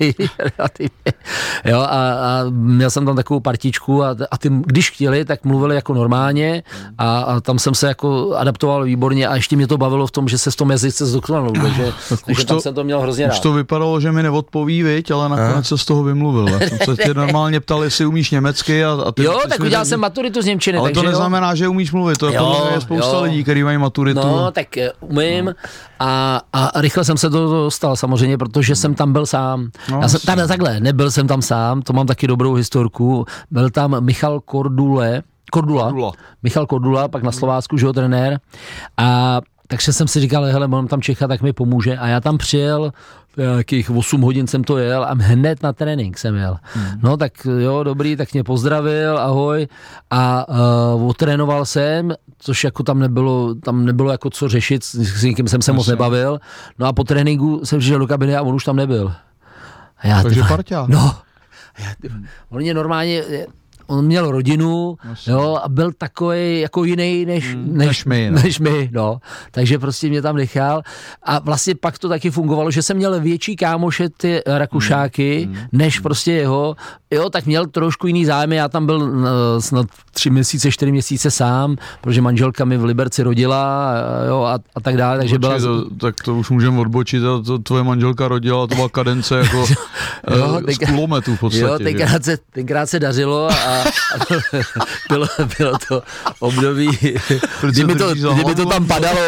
Jo, a, a měl jsem tam takovou partičku a, a ty, když chtěli, tak mluvili jako normálně a, a tam jsem se jako adaptoval výborně a ještě mě to bavilo v tom, že se s tom jazyce zdokonalil, takže, takže tam to, jsem to měl hrozně rád. Už to vypadalo, že mi neodpoví, viď, ale nakonec se z toho vymluvil. Já jsem se tě normálně ptal, jestli umíš německy a, a ty... Jo, tak udělal jsem maturitu z němčiny. Ale takže to neznamená, jo. že umíš mluvit, to je, jo, je spousta jo. lidí, kteří mají maturitu. No, tak umím. A, a rychle jsem se to dostal samozřejmě, protože jsem tam byl sám. No, Já jsem, tady, takhle, nebyl jsem tam sám, to mám taky dobrou historku. Byl tam Michal Kordule, Kordula, Kordula. Michal Kordula, pak na Slovácku, že jo, trenér. A takže jsem si říkal, hele, mám tam Čecha, tak mi pomůže. A já tam přijel, nějakých osm hodin jsem to jel a hned na trénink jsem jel. Hmm. No tak jo, dobrý, tak mě pozdravil, ahoj. A uh, otrénoval jsem, což jako tam nebylo, tam nebylo jako co řešit, s někým jsem se moc nebavil. No a po tréninku jsem přišel do kabiny a on už tam nebyl. A já, takže parťák. No. A já, on mě normálně... On měl rodinu, jo, a byl takový jako jiný než, hmm, než, než my, no. než my, no. Takže prostě mě tam nechal a vlastně pak to taky fungovalo, že jsem měl větší kámoše ty Rakušáky, hmm, než hmm. prostě jeho, jo, tak měl trošku jiný zájem, já tam byl uh, snad tři měsíce, čtyři měsíce sám, protože manželka mi v Liberci rodila, jo, a, a tak dále, takže Odbočí, byla... To, tak to už můžeme odbočit, to, to tvoje manželka rodila, to byla kadence jako jo, z kulometu v podstatě. Jo, tenkrát se, tenkrát se dařilo a bylo, bylo to období, kdyby to, kdyby to tam padalo.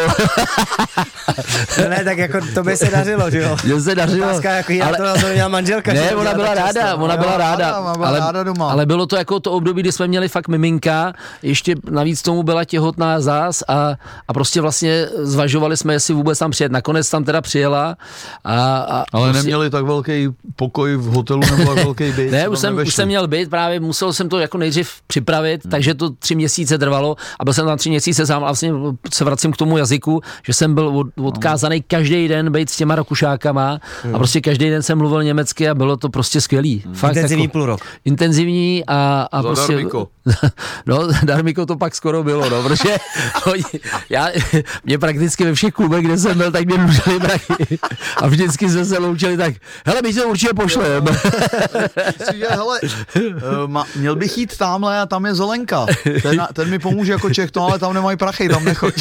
No ne, tak jako to by se dařilo, že jo? Jo, se dařilo. Otázka, jako já ale, to na to měla manželka. Ne, ona byla ráda, často. ona byla ráda, ráda, byla ale, ráda doma. ale bylo to jako to období, kdy jsme měli fakt miminka, ještě navíc tomu byla těhotná zás a, a prostě vlastně zvažovali jsme, jestli vůbec tam přijet. Nakonec tam teda přijela. A, a ale prostě, neměli tak velký pokoj v hotelu, nebo tak velký byt? Ne, už jsem, už jsem měl byt, právě musel jsem to jako nejdřív připravit, hmm. takže to tři měsíce trvalo a byl jsem tam tři měsíce sám a vlastně se vracím k tomu jazyku, že jsem byl od, odkázaný každý den být s těma Rakušákama hmm. a prostě každý den jsem mluvil německy a bylo to prostě skvělý. Hmm. Fakt intenzivní jako, půl rok. Intenzivní a, a Za prostě... Darmiko. No, Darmiko to pak skoro bylo, no, protože oni, já, mě prakticky ve všech klubech, kde jsem byl, tak mě dlužili prachy a vždycky jsme se loučili tak, hele, my se určitě pošlem. Hele, uh, měl bych jít tamhle a tam je Zelenka. Ten, ten mi pomůže jako Čech, no ale tam nemají prachy, tam nechoď.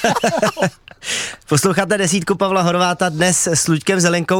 Posloucháte desítku Pavla Horváta dnes s Luďkem Zelenkou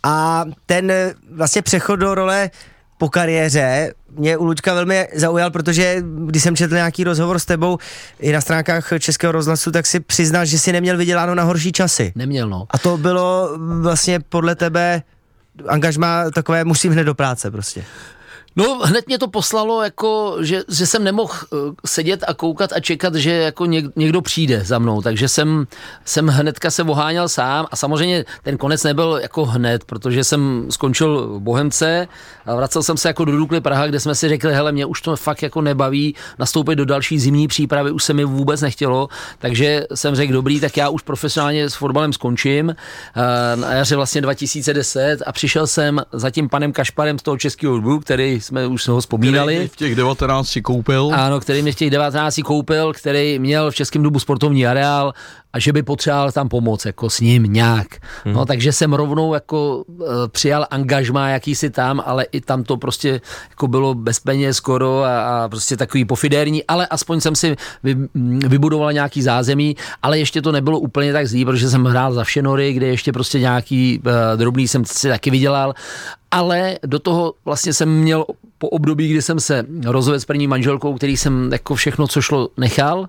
a ten vlastně přechod do role po kariéře mě u Luďka velmi zaujal, protože když jsem četl nějaký rozhovor s tebou i na stránkách Českého rozhlasu, tak si přiznal, že si neměl vyděláno na horší časy. Neměl, no. A to bylo vlastně podle tebe angažmá takové, musím hned do práce prostě. No hned mě to poslalo, jako, že, že jsem nemohl sedět a koukat a čekat, že jako něk, někdo přijde za mnou, takže jsem, jsem hnedka se oháněl sám a samozřejmě ten konec nebyl jako hned, protože jsem skončil v Bohemce a vracel jsem se jako do Dukly Praha, kde jsme si řekli, hele, mě už to fakt jako nebaví nastoupit do další zimní přípravy, už se mi vůbec nechtělo, takže jsem řekl, dobrý, tak já už profesionálně s fotbalem skončím na jaře vlastně dva tisíce deset a přišel jsem za tím panem Kašparem z toho českého klubu, který jsme už ho vzpomínali. Který v těch devatenácti koupil. Ano, který mě v těch devatenácti koupil, který měl v Českém Dubu sportovní areál a že by potřeboval tam pomoct, jako s ním nějak. Hmm. No, takže jsem rovnou jako uh, přijal angažmá jakýsi tam, ale i tam to prostě jako bylo bez peněz skoro a, a prostě takový pofidérní, ale aspoň jsem si vy, vybudoval nějaký zázemí, ale ještě to nebylo úplně tak zlý, protože jsem hrál za Všenory, kde ještě prostě nějaký uh, drobný jsem si taky vydělal, ale do toho vlastně jsem měl po období, kdy jsem se rozvedl s první manželkou, který jsem jako všechno, co šlo, nechal.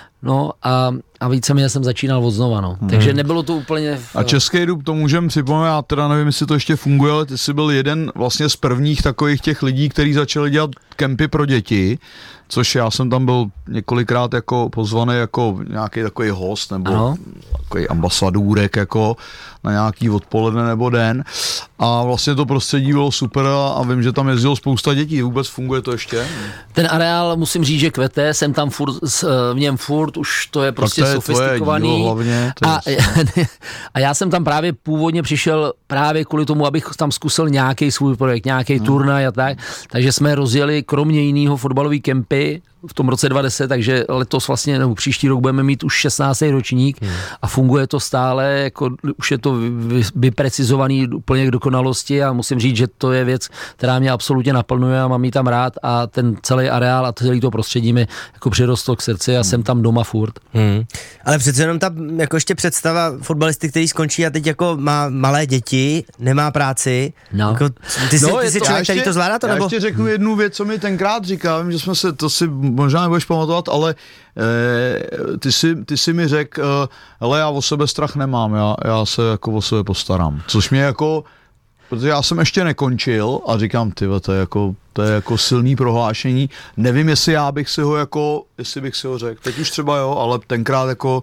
No a, a víceméně jsem začínal od znova, no. Hmm. Takže nebylo to úplně... V... A Český Dub, to můžeme připomenout, já teda nevím, jestli to ještě funguje, ale ty jsi byl jeden vlastně z prvních takových těch lidí, kteří začali dělat kempy pro děti, což já jsem tam byl několikrát jako pozvaný jako nějaký takový host nebo ano. takový ambasadůrek jako na nějaký odpoledne nebo den a vlastně to prostředí bylo super a vím, že tam jezdilo spousta dětí. Vůbec funguje to ještě? Ten areál, musím říct, že kvete, jsem tam furt, v něm furt, už to je prostě to je sofistikovaný. Dílo, hlavně, to a, a já jsem tam právě původně přišel právě kvůli tomu, abych tam zkusil nějaký svůj projekt, nějaký hmm. turnaj a tak, takže jsme rozjeli kromě jiného fotbalový kempy v tom roce dva tisíce deset, takže letos vlastně, nebo příští rok budeme mít už šestnáctý ročník hmm. a funguje to stále, jako už je to vyprecizovaný úplně k dokonalosti a musím říct, že to je věc, která mě absolutně naplňuje a mám ji tam rád a ten celý areál a celý to prostředí mi jako přirostlo k srdci a hmm. jsem tam doma furt. Hmm. Ale přece jenom ta jako ještě představa fotbalisty, který skončí a teď jako má malé děti, nemá práci. No. Jako, ty jsi, no, ty jsi to, člověk, který to zvládá to? Já nebo? ještě řeknu jednu věc, co mi tenkrát říkal, vím, že jsme se, to si možná nebudeš pamatovat, ale eh, ty, si, ty si mi řekl, eh, hele, já o sebe strach nemám, já, já se jako o sebe postarám. Což mě jako, protože já jsem ještě nekončil a říkám, ty, to je jako, to je jako silný prohlášení. Nevím, jestli já bych si ho jako, jestli bych si ho řekl. Teď už třeba jo, ale tenkrát jako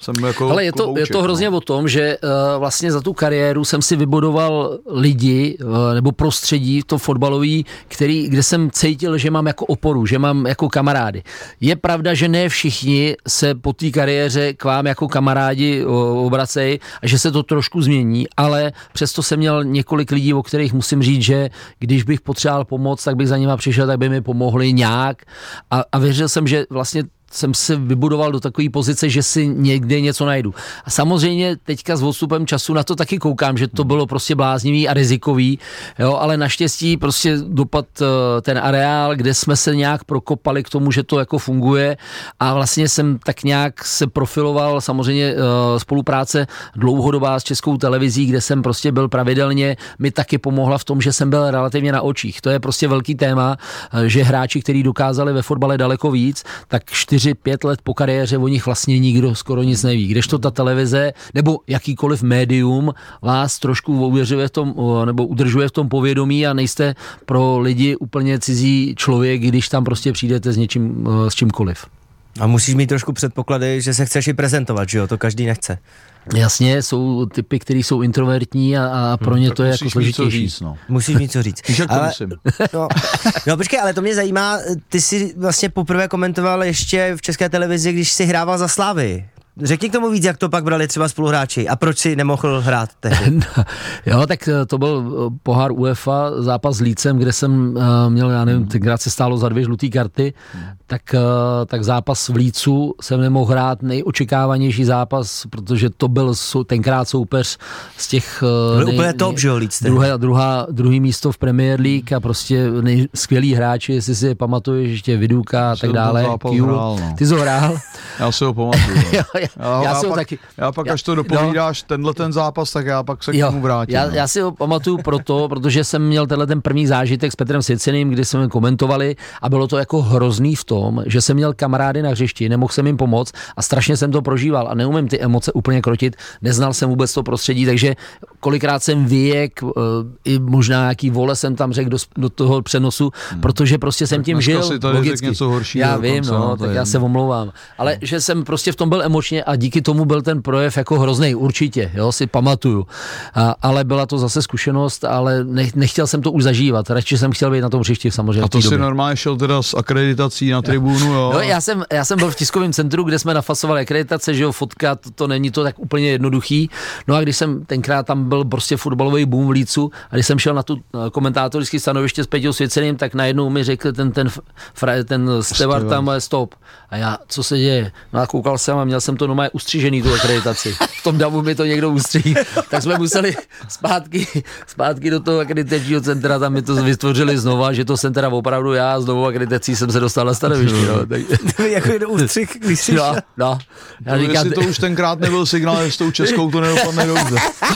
Jsem jako ale je to, klobouček, je to hrozně no. o tom, že uh, vlastně za tu kariéru jsem si vybudoval lidi uh, nebo prostředí to fotbalový, který, kde jsem cítil, že mám jako oporu, že mám jako kamarády. Je pravda, že ne všichni se po té kariéře k vám jako kamarádi uh, obracejí a že se to trošku změní, ale přesto jsem měl několik lidí, o kterých musím říct, že když bych potřeboval pomoc, tak bych za nima přišel, tak by mi pomohli nějak a, a věřil jsem, že vlastně jsem se vybudoval do takové pozice, že si někde něco najdu. A samozřejmě teďka s odstupem času na to taky koukám, že to bylo prostě bláznivý a rizikový, jo, ale naštěstí prostě dopad ten areál, kde jsme se nějak prokopali k tomu, že to jako funguje a vlastně jsem tak nějak se profiloval, samozřejmě spolupráce dlouhodobá s Českou televizí, kde jsem prostě byl pravidelně, mi taky pomohla v tom, že jsem byl relativně na očích. To je prostě velký téma, že hráči, kteří dokázali ve fotbale daleko víc, tak čtyři pět let po kariéře o nich vlastně nikdo skoro nic neví. Kdežto ta televize nebo jakýkoliv médium vás trošku udržuje v tom, nebo udržuje v tom povědomí a nejste pro lidi úplně cizí člověk, když tam prostě přijdete s něčím, s čímkoliv. A musíš mít trošku předpoklady, že se chceš i prezentovat, že jo? To každý nechce. Jasně, jsou typy, které jsou introvertní a, a pro ně hmm, to je jako složitější. Říct, no. Musíš mít co říct. Víš, jak to ale, musím. No, no počkej, ale to mě zajímá, ty jsi vlastně poprvé komentoval ještě v České televizi, když jsi hrával za Slávy. Řekni k tomu víc, jak to pak brali třeba spoluhráči a proč si nemohl hrát tehdy? Jo, tak to byl pohár UEFA, zápas s Lícem, kde jsem uh, měl, já nevím, tenkrát se stálo za dvě žlutý karty, tak, uh, tak zápas v Lícu jsem nemohl hrát, nejočekávanější zápas, protože to byl sou, tenkrát soupeř z těch... Uh, byl nej, úplně top, že jo, Líc? Druhé, druhá, druhý místo v Premier League a prostě nej, skvělí hráči, jestli si je pamatuješ, ještě Viduka a tak dále. Hrál, no. Ty jsi ho hrál? Já si ho pamatuju. já, já, já, já, pak, taky, já pak, já, až to dopovídáš, no, tenhle ten zápas, tak já pak se k jo, tomu vrátím. Já, no. já si ho pamatuju proto, protože jsem měl tenhle ten první zážitek s Petrem Svěceným, kdy jsme komentovali a bylo to jako hrozný v tom, že jsem měl kamarády na hřišti, nemohl jsem jim pomoct a strašně jsem to prožíval a neumím ty emoce úplně krotit, neznal jsem vůbec to prostředí, takže kolikrát jsem vyjek, i možná nějaký vole jsem tam řekl do, do toho přenosu, hmm. protože prostě jsem tak tím žil logicky. Něco horší, já vím, konce, no, no, tak je... já se omlouvám, ale no. že jsem prostě v tom byl emočně a díky tomu byl ten projev jako hroznej, určitě, jo, si pamatuju. A, ale byla to zase zkušenost, ale nech, nechtěl jsem to už zažívat, radši jsem chtěl být na tom hřišti samozřejmě. A to si normálně šel teda s akreditací na tribunu, jo? No, já jsem, já jsem byl v tiskovém centru, kde jsme nafasovali akreditace, že jo, fotka, to, to není to tak úplně jednoduchý. No a když jsem tenkrát tam byl prostě fotbalový boom v Lícu a když jsem šel na tu komentátorské stanoviště s Peťou Svěceným, tak najednou mi řekl ten, ten, ten, ten steward tam stop. A já, co se děje? No a koukal jsem a měl jsem to normálně ustřížený, tu akreditaci. V tom davu mi to někdo ustří. Tak jsme museli zpátky, zpátky do toho akreditačního centra, tam mi to vytvořili znova, že to jsem teda opravdu já, s novou akreditací jsem se dostal na stanoviště. No. Tak... jako jeden ústřih, když jsi no, no. Já no, říkám, jestli to už tenkrát nebyl signál, že s tou českou to nedopadne dobře.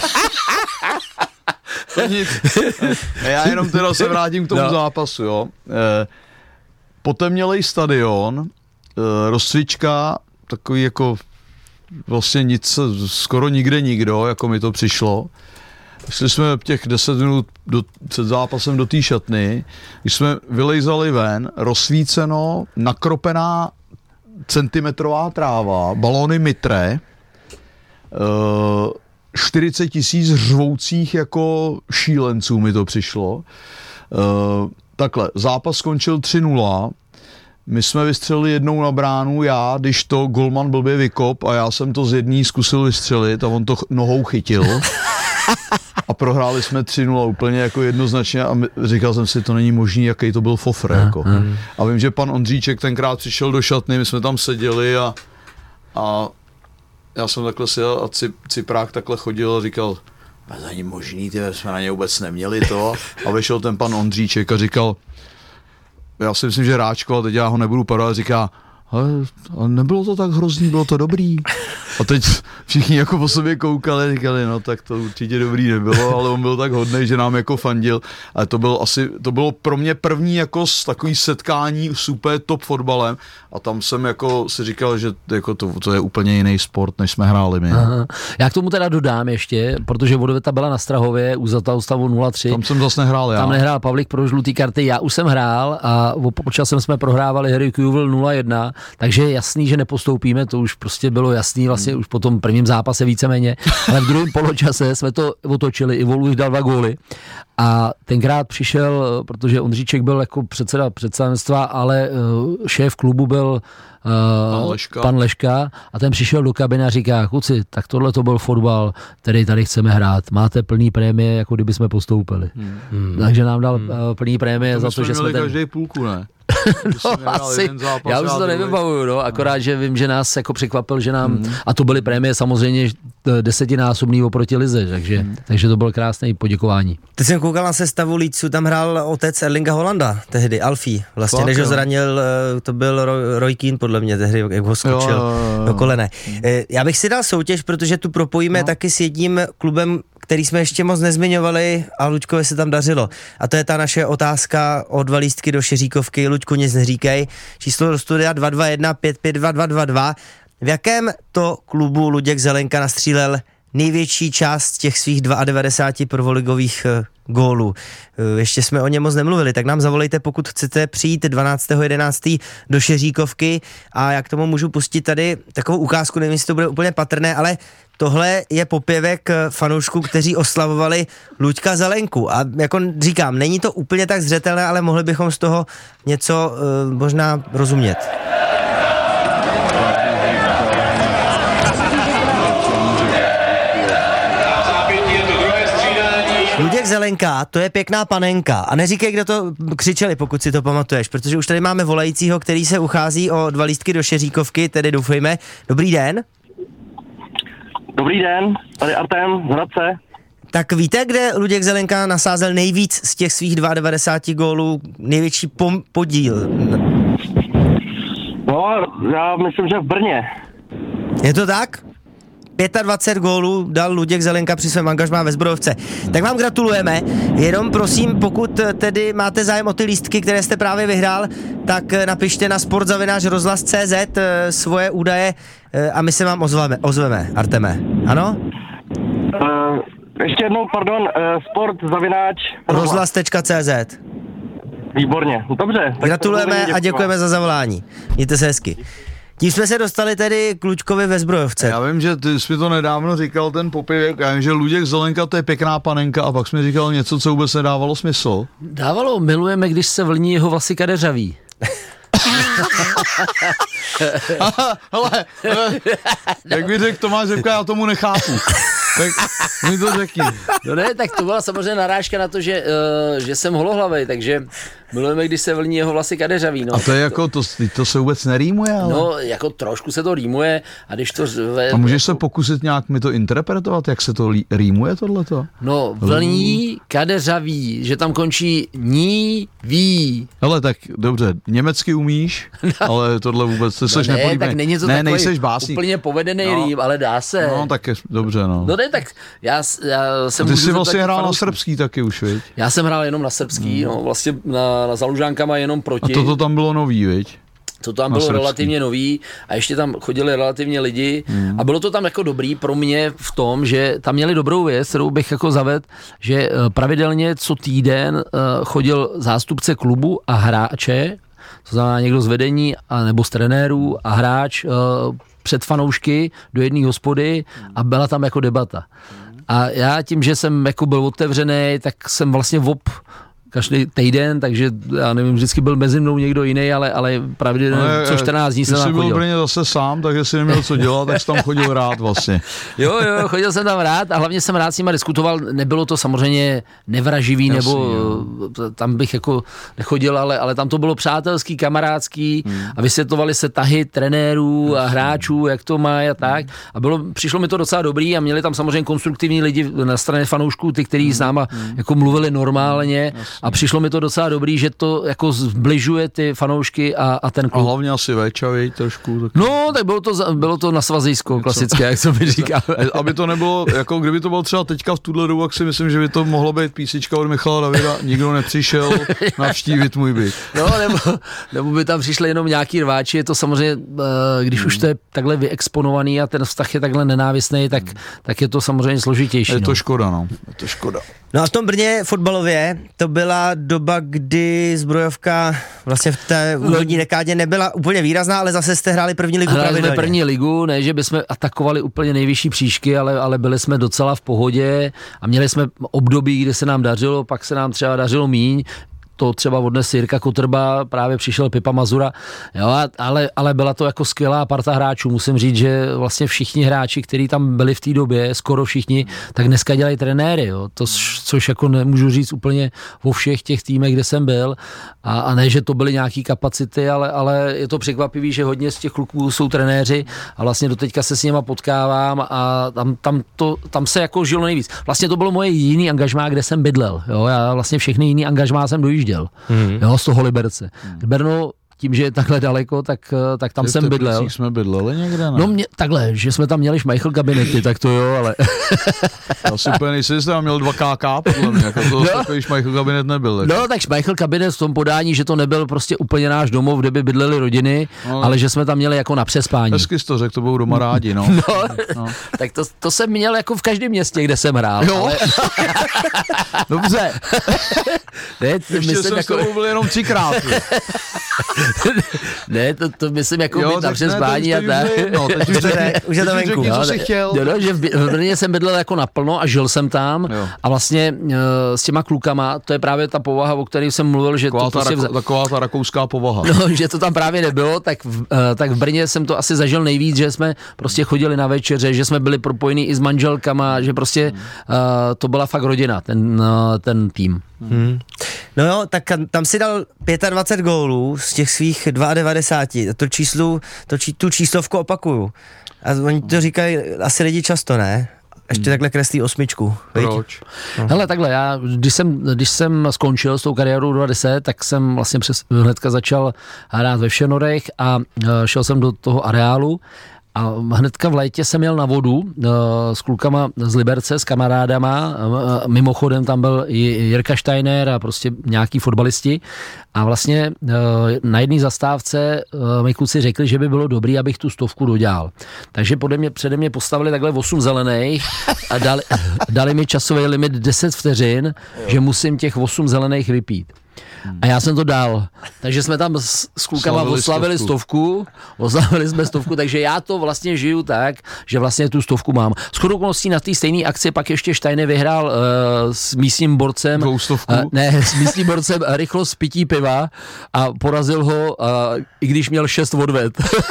To nic. Já jenom teda se vrátím k tomu no. zápasu, jo. Potemnělej stadion, rozcvička, takový jako vlastně nic, skoro nikde nikdo, jako mi to přišlo. Šli jsme těch deset minut do, před zápasem do té šatny, když jsme vylejzali ven, rozsvíceno, nakropená centimetrová tráva, balóny mitre, čtyřicet tisíc řvoucích jako šílenců mi to přišlo. Takhle, zápas skončil tři nula, my jsme vystřelili jednou na bránu, já, když to golman blbě vykop a já jsem to z jedný zkusil vystřelit a on to nohou chytil. A prohráli jsme tři nula úplně jako jednoznačně a my, říkal jsem si, to není možný, jaký to byl fofr. Jako. A vím, že pan Ondříček tenkrát přišel do šatny, my jsme tam seděli a, a já jsem takhle sjel a Cip, Ciprák takhle chodil a říkal, to není možný, ty jsme na ně vůbec neměli to. A vyšel ten pan Ondříček a říkal, já si myslím, že Ráčko, a teď já ho nebudu padovat, říká, ale nebylo to tak hrozný, bylo to dobrý. A teď všichni jako po sobě koukali, říkali, no tak to určitě dobrý nebylo, ale on byl tak hodnej, že nám jako fandil. Ale to bylo asi, to bylo pro mě první jako takový setkání s úplně top fotbalem a tam jsem jako si říkal, že jako to, to je úplně jiný sport, než jsme hráli my. Aha. Já k tomu teda dodám ještě, protože Vodoveta byla na Strahově u Zlatostavu nula tři. Tam jsem zase nehrál já. Tam nehrál Pavlik pro žlutý karty, já už jsem hrál a počasem jsme prohrávali hry Kjuvel nula jedna, takže je jasný, že nepostoupíme, to už prostě bylo jasný vlastně vlastně už po tom prvním zápase víceméně, ale v druhém poločase jsme to otočili, Ivo jich dal dva góly a tenkrát přišel, protože Ondříček byl jako předseda představenstva, ale šéf klubu byl Uh, pan, Leška. pan Leška a ten přišel do kabiny a říká, kluci, tak tohle to byl fotbal, který tady chceme hrát, máte plný prémie, jako kdyby jsme postoupili. Hmm. Hmm. Takže nám dal hmm. uh, plný prémie to za to, že jsme ten... každý půlku, ne? No, asi, já už to nevybavuju, no, akorát, že vím, že nás jako překvapil, že nám, hmm. a to byly prémie samozřejmě desetinásobný oproti lize, takže, hmm. takže to bylo krásné poděkování. Teď jsem koukal na sestavu Líců, tam hrál otec Erlinga Holanda tehdy, Alfie, vlastně, Fakt, než ho zranil, to byl Roy, Roy Keane podle mě tehdy, jak ho skočil jo, jo, jo. do kolene. Já bych si dal soutěž, protože tu propojíme no. taky s jedním klubem, který jsme ještě moc nezmiňovali a Luďkovi se tam dařilo. A to je ta naše otázka o dva lístky do Šeříkovky. Luďku, nic neříkej. Číslo do studia dva dva jedna pět pět dva dva dva dva. V jakém to klubu Luděk Zelenka nastřílel největší část těch svých devadesát dva prvoligových gólů? Ještě jsme o něm moc nemluvili, tak nám zavolejte, pokud chcete přijít dvanáctého jedenáctého do Šeříkovky a já k tomu můžu pustit tady takovou ukázku, nevím, jestli to bude úplně patrné, ale tohle je popěvek fanoušků, kteří oslavovali Luďka Zelenku a jako říkám, není to úplně tak zřetelné, ale mohli bychom z toho něco uh, možná rozumět. Luděk Zelenka, to je pěkná panenka. A neříkej, kdo to křičeli, pokud si to pamatuješ, protože už tady máme volajícího, který se uchází o dva lístky do Šeříkovky, tedy doufejme. Dobrý den. Dobrý den, tady Artem z Hradce. Tak víte, kde Luděk Zelenka nasázel nejvíc z těch svých devadesát dva gólů, největší pom- podíl? No, já myslím, že v Brně. Je to tak? dvacet pět gólů dal Luděk Zelenka při svém angažmá ve Zbrojovce. Tak vám gratulujeme, jenom prosím, pokud tedy máte zájem o ty lístky, které jste právě vyhrál, tak napište na sport zavináč rozhlas tečka cé zet svoje údaje a my se vám ozveme, ozveme Arteme. Ano? Uh, ještě jednou, pardon, uh, sport zavináč rozhlas tečka cé zet. Výborně, dobře. Gratulujeme a děkujeme za zavolání. Mějte se hezky. Tím jsme se dostali tedy k Luďkovi ve Zbrojovce. Já vím, že ty jsi mi to nedávno říkal, ten popěvek, já vím, že Luděk Zelenka to je pěkná panenka a pak jsi mi říkal něco, co vůbec nedávalo smysl. Dávalo, milujeme, když se vlní jeho vlasy kadeřaví. Hele, jak by řekl Tomáš Řepka, já tomu nechápu. Tak mi to řekni. No ne, tak to byla samozřejmě narážka na to, že, uh, že jsem holohlavej, takže milujeme, když se vlní jeho vlasy kadeřaví. No. A to je jako, to, to se vůbec nerýmuje, ale... No, jako trošku se to rýmuje a když to... Ve, a můžeš jako... se pokusit nějak mi to interpretovat, jak se to lí, rýmuje tohleto? No, vlní kadeřaví, že tam končí ní, ví. Hele, tak dobře, německy umíš, no. Ale tohle vůbec, ty seš no ne, nepodobný. tak není to ne, takový nejseš básník. Úplně povedený no. rým, ale dá se. No, tak je, dobře, no. No ne, tak já, já jsem... Ty jsi vlastně hrál na srbský taky už, viď? Já jsem hrál jenom na srbský, no, no vlastně na, na Zalužánkama jenom proti. A toto tam bylo nový, viď? To tam bylo srbský. Relativně nový a ještě tam chodili relativně lidi hmm. a bylo to tam jako dobrý pro mě v tom, že tam měli dobrou věc, kterou bych jako zavedl, že pravidelně co týden chodil zástupce klubu a hráče, to znamená někdo z vedení a nebo z trenérů a hráč před fanoušky do jedné hospody a byla tam jako debata. A já tím, že jsem jako byl otevřený, tak jsem vlastně v op každý týden, takže já nevím, vždycky byl mezi mnou někdo jiný, ale, ale pravidelně co čtrnáct dní jsem tam chodil. Ty jsi byl Brně zase sám, takže si neměl co dělat, tak jsi tam chodil rád vlastně. Jo, jo, chodil jsem tam rád a hlavně jsem rád s nima diskutoval, nebylo to samozřejmě nevraživý, jasný, nebo jo. Tam bych jako nechodil, ale, ale tam to bylo přátelský, kamarádský hmm. a vysvětlovali se tahy trenérů a hráčů, jak to má a tak. A bylo, přišlo mi to docela dobrý a měli tam samozřejmě konstruktivní lidi na straně fanoušků, ty, kteří s náma hmm. jako mluvili normálně. A přišlo mi to docela dobrý, že to jako zbližuje ty fanoušky a, a ten klub. A hlavně asi večavý trošku. Tak... No, tak bylo to, bylo to na svazejsko klasické, jak se mi říká. Aby to nebylo, jako kdyby to bylo třeba teďka v tuhle dobu, tak si myslím, že by to mohlo být písnička od Michala Davida, nikdo nepřišel navštívit můj byt. No, nebo, nebo by tam přišli jenom nějaký rváči, je to samozřejmě, když hmm. už to je takhle vyexponovaný a ten vztah je takhle nenávistný, tak, hmm. tak je to samozřejmě složitější. Je to no. škoda, no. Je to škoda. No a v tom Brně fotbalově to byl byla doba, kdy zbrojovka vlastně v té úvodní dekádě nebyla úplně výrazná, ale zase jste hráli první ligu pravidelně. pravidelně. Hráli jsme první ligu, ne, že bychom atakovali úplně nejvyšší příšky, ale, ale byli jsme docela v pohodě a měli jsme období, kdy se nám dařilo, pak se nám třeba dařilo míň. To třeba odnes Jirka Kotrba, právě přišel Pipa Mazura, jo, ale, ale byla to jako skvělá parta hráčů. Musím říct, že vlastně všichni hráči, kteří tam byli v té době, skoro všichni, tak dneska dělají trenéry, jo. To, což jako nemůžu říct úplně o všech těch týmech, kde jsem byl. A, a ne, že to byly nějaký kapacity, ale, ale je to překvapivý, že hodně z těch kluků jsou trenéři a vlastně doteďka se s nima potkávám a tam, tam, to, tam se jako žilo nejvíc. Vlastně to bylo moje jiný angažmá, kde jsem bydlel, jo. Já vlastně všechny jiný angažmá jsem dojížděl. Mm. Jo, z toho Liberce. Mm. Brno, tím, že je takhle daleko, tak, tak tam Ty jsem bydlel. jsme bydleli někde, ne? No mě, takhle, že jsme tam měli Schmeichel kabinety, tak to jo, ale... Já si úplně nejsi, že měl dva ká ká, podle mě, jako to no. Takový Schmeichel kabinet nebyl. Jako. No tak Schmeichel kabinet v tom podání, že to nebyl prostě úplně náš domov, kde by bydleli rodiny, no. Ale že jsme tam měli jako na přespání. Hezky jsi to řekl, to budou doma rádi, no. no, no. Tak to, to jsem měl jako v každém městě, kde jsem hrál. Jo. Ale... Dobře. Ne, ještě jsem jako... s tobou byl jenom třikrát. Ne, to, to myslím jako jo, být na přespání a tak. No, teď už, řekni, už je to venku. Řekni, co jsi chtěl. No, no, že v, v Brně jsem bydlel jako naplno a žil jsem tam jo. A vlastně uh, s těma klukama, to je právě ta povaha, o které jsem mluvil, že taková to prostě... Ta, rako, taková ta rakouská povaha. No, že to tam právě nebylo, tak v, uh, tak v Brně jsem to asi zažil nejvíc, že jsme prostě chodili na večeře, že jsme byli propojení i s manželkama, že prostě uh, to byla fakt rodina, ten, uh, ten tým. Hmm. No jo, tak tam si dal dvacet pět gólů z těch svých devadesát dva. To číslu, to či, tu číslovku opakuju. A oni to říkají asi lidi často, ne? Ještě hmm. takhle kreslí osmičku. Proč? No. Hele, takhle, já, když jsem, když jsem skončil s tou kariérou dvacet, tak jsem vlastně přes, hnedka začal hrát ve Všenorech a šel jsem do toho areálu. A hnedka v létě jsem jel na vodu uh, s klukama z Liberce, s kamarádama. Uh, mimochodem tam byl i Jirka Steiner a prostě nějaký fotbalisti. A vlastně uh, na jedné zastávce uh, mi kluci řekli, že by bylo dobrý, abych tu stovku dodělal. Takže pode mě, přede mě postavili takhle osm zelených a dali, dali mi časový limit deset vteřin, že musím těch osm zelených vypít. A já jsem to dal. Takže jsme tam s, s klukama slavili oslavili stovku. stovku. Oslavili jsme stovku, takže já to vlastně žiju tak, že vlastně tu stovku mám. Shodou okolností na té stejné akci pak ještě Steiner vyhrál uh, s místním borcem. Dvoustovku? Uh, ne, s místním borcem rychlost pití piva a porazil ho, uh, i když měl šest odved.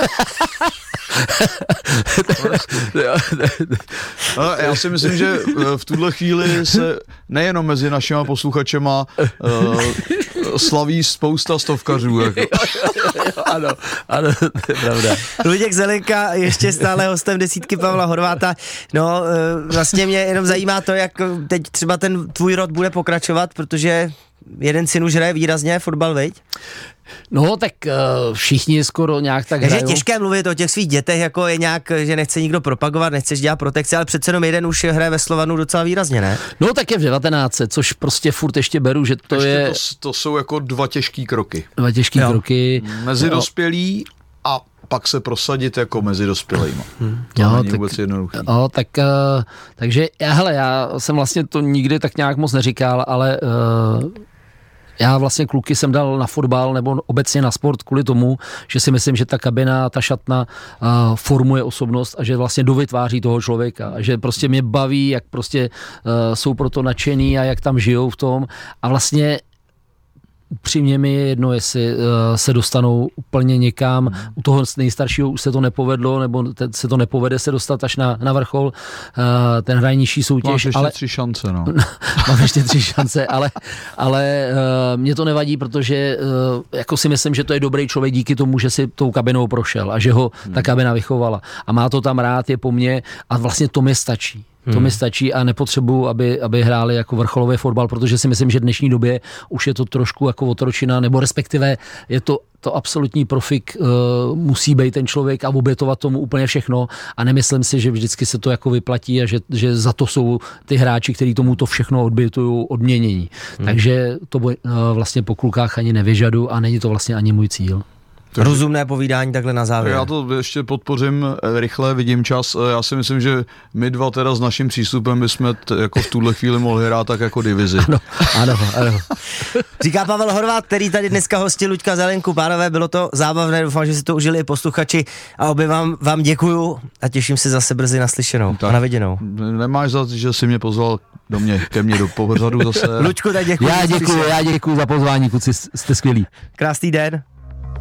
No, já si myslím, že v tuhle chvíli se nejenom mezi našimi posluchačema uh, slaví spousta stovkařů. Jako. Jo, jo, jo, ano, ano, to je pravda. Luděk Zelenka ještě stále hostem desítky Pavla Horváta. No, vlastně mě jenom zajímá to, jak teď třeba ten tvůj rod bude pokračovat, protože jeden syn už hraje výrazně fotbal, veď? No, tak uh, všichni skoro nějak tak hrajou. Je těžké mluvit o těch svých dětech, jako je nějak, že nechce nikdo propagovat, nechceš dělat protekci, ale přece jenom jeden už hraje ve Slovanu docela výrazně, ne? No, tak je v devatenáct, což prostě furt ještě beru, že to ještě je... To, to jsou jako dva těžký kroky. Dva těžký jo. kroky. Mezi no. dospělí a pak se prosadit jako mezi dospělejma. Hmm. To jo, není tak, vůbec jednoduchý. Jo, tak, uh, takže, já, hele, já jsem vlastně to nikdy tak nějak moc neříkal, ale... Uh, Já vlastně kluky jsem dal na fotbal nebo obecně na sport kvůli tomu, že si myslím, že ta kabina, ta šatna uh, formuje osobnost a že vlastně dovytváří toho člověka. A že prostě mě baví, jak prostě uh, jsou proto nadšený a jak tam žijou v tom. A vlastně upřímně mi je jedno, jestli uh, se dostanou úplně někam. U toho nejstaršího už se to nepovedlo, nebo te, se to nepovede se dostat až na, na vrchol. Uh, ten hraje nižší soutěž. Máš ještě ale, tři šance, no. Mám ještě tři šance, ale, ale uh, mě to nevadí, protože uh, jako si myslím, že to je dobrý člověk díky tomu, že si tou kabinou prošel a že ho ta kabina vychovala. A má to tam rád, je po mně a vlastně to mi stačí. To hmm. mi stačí a nepotřebuju, aby, aby hráli jako vrcholový fotbal, protože si myslím, že v dnešní době už je to trošku jako otročina, nebo respektive je to to absolutní profik, uh, musí být ten člověk a obětovat tomu úplně všechno a nemyslím si, že vždycky se to jako vyplatí a že, že za to jsou ty hráči, kteří tomu to všechno odbětují, odměnění. Hmm. Takže to uh, vlastně po klukách ani nevyžadu a není to vlastně ani můj cíl. rozumné povídání takhle na závěr. Já to ještě podpořím rychle, vidím čas. Já si myslím, že my dva teda s naším přístupem bychom t- jako v tuhle chvíli mohli hrát tak jako divizi. Ano, ano, ano. Říká Pavel Horváth, který tady dneska hostil Luďka Zelenku. Pánové, bylo to zábavné, doufám, že si to užili i posluchači a obě vám, vám děkuju a těším se zase brzy naslyšenou a na viděnou. Nemáš za to, že jsi mě pozval do mě, ke mně do pořadu zase. Luďku, tak děkuji. Já děkuji, já děkuji za pozvání, kluci, jste skvělí. Krásný den.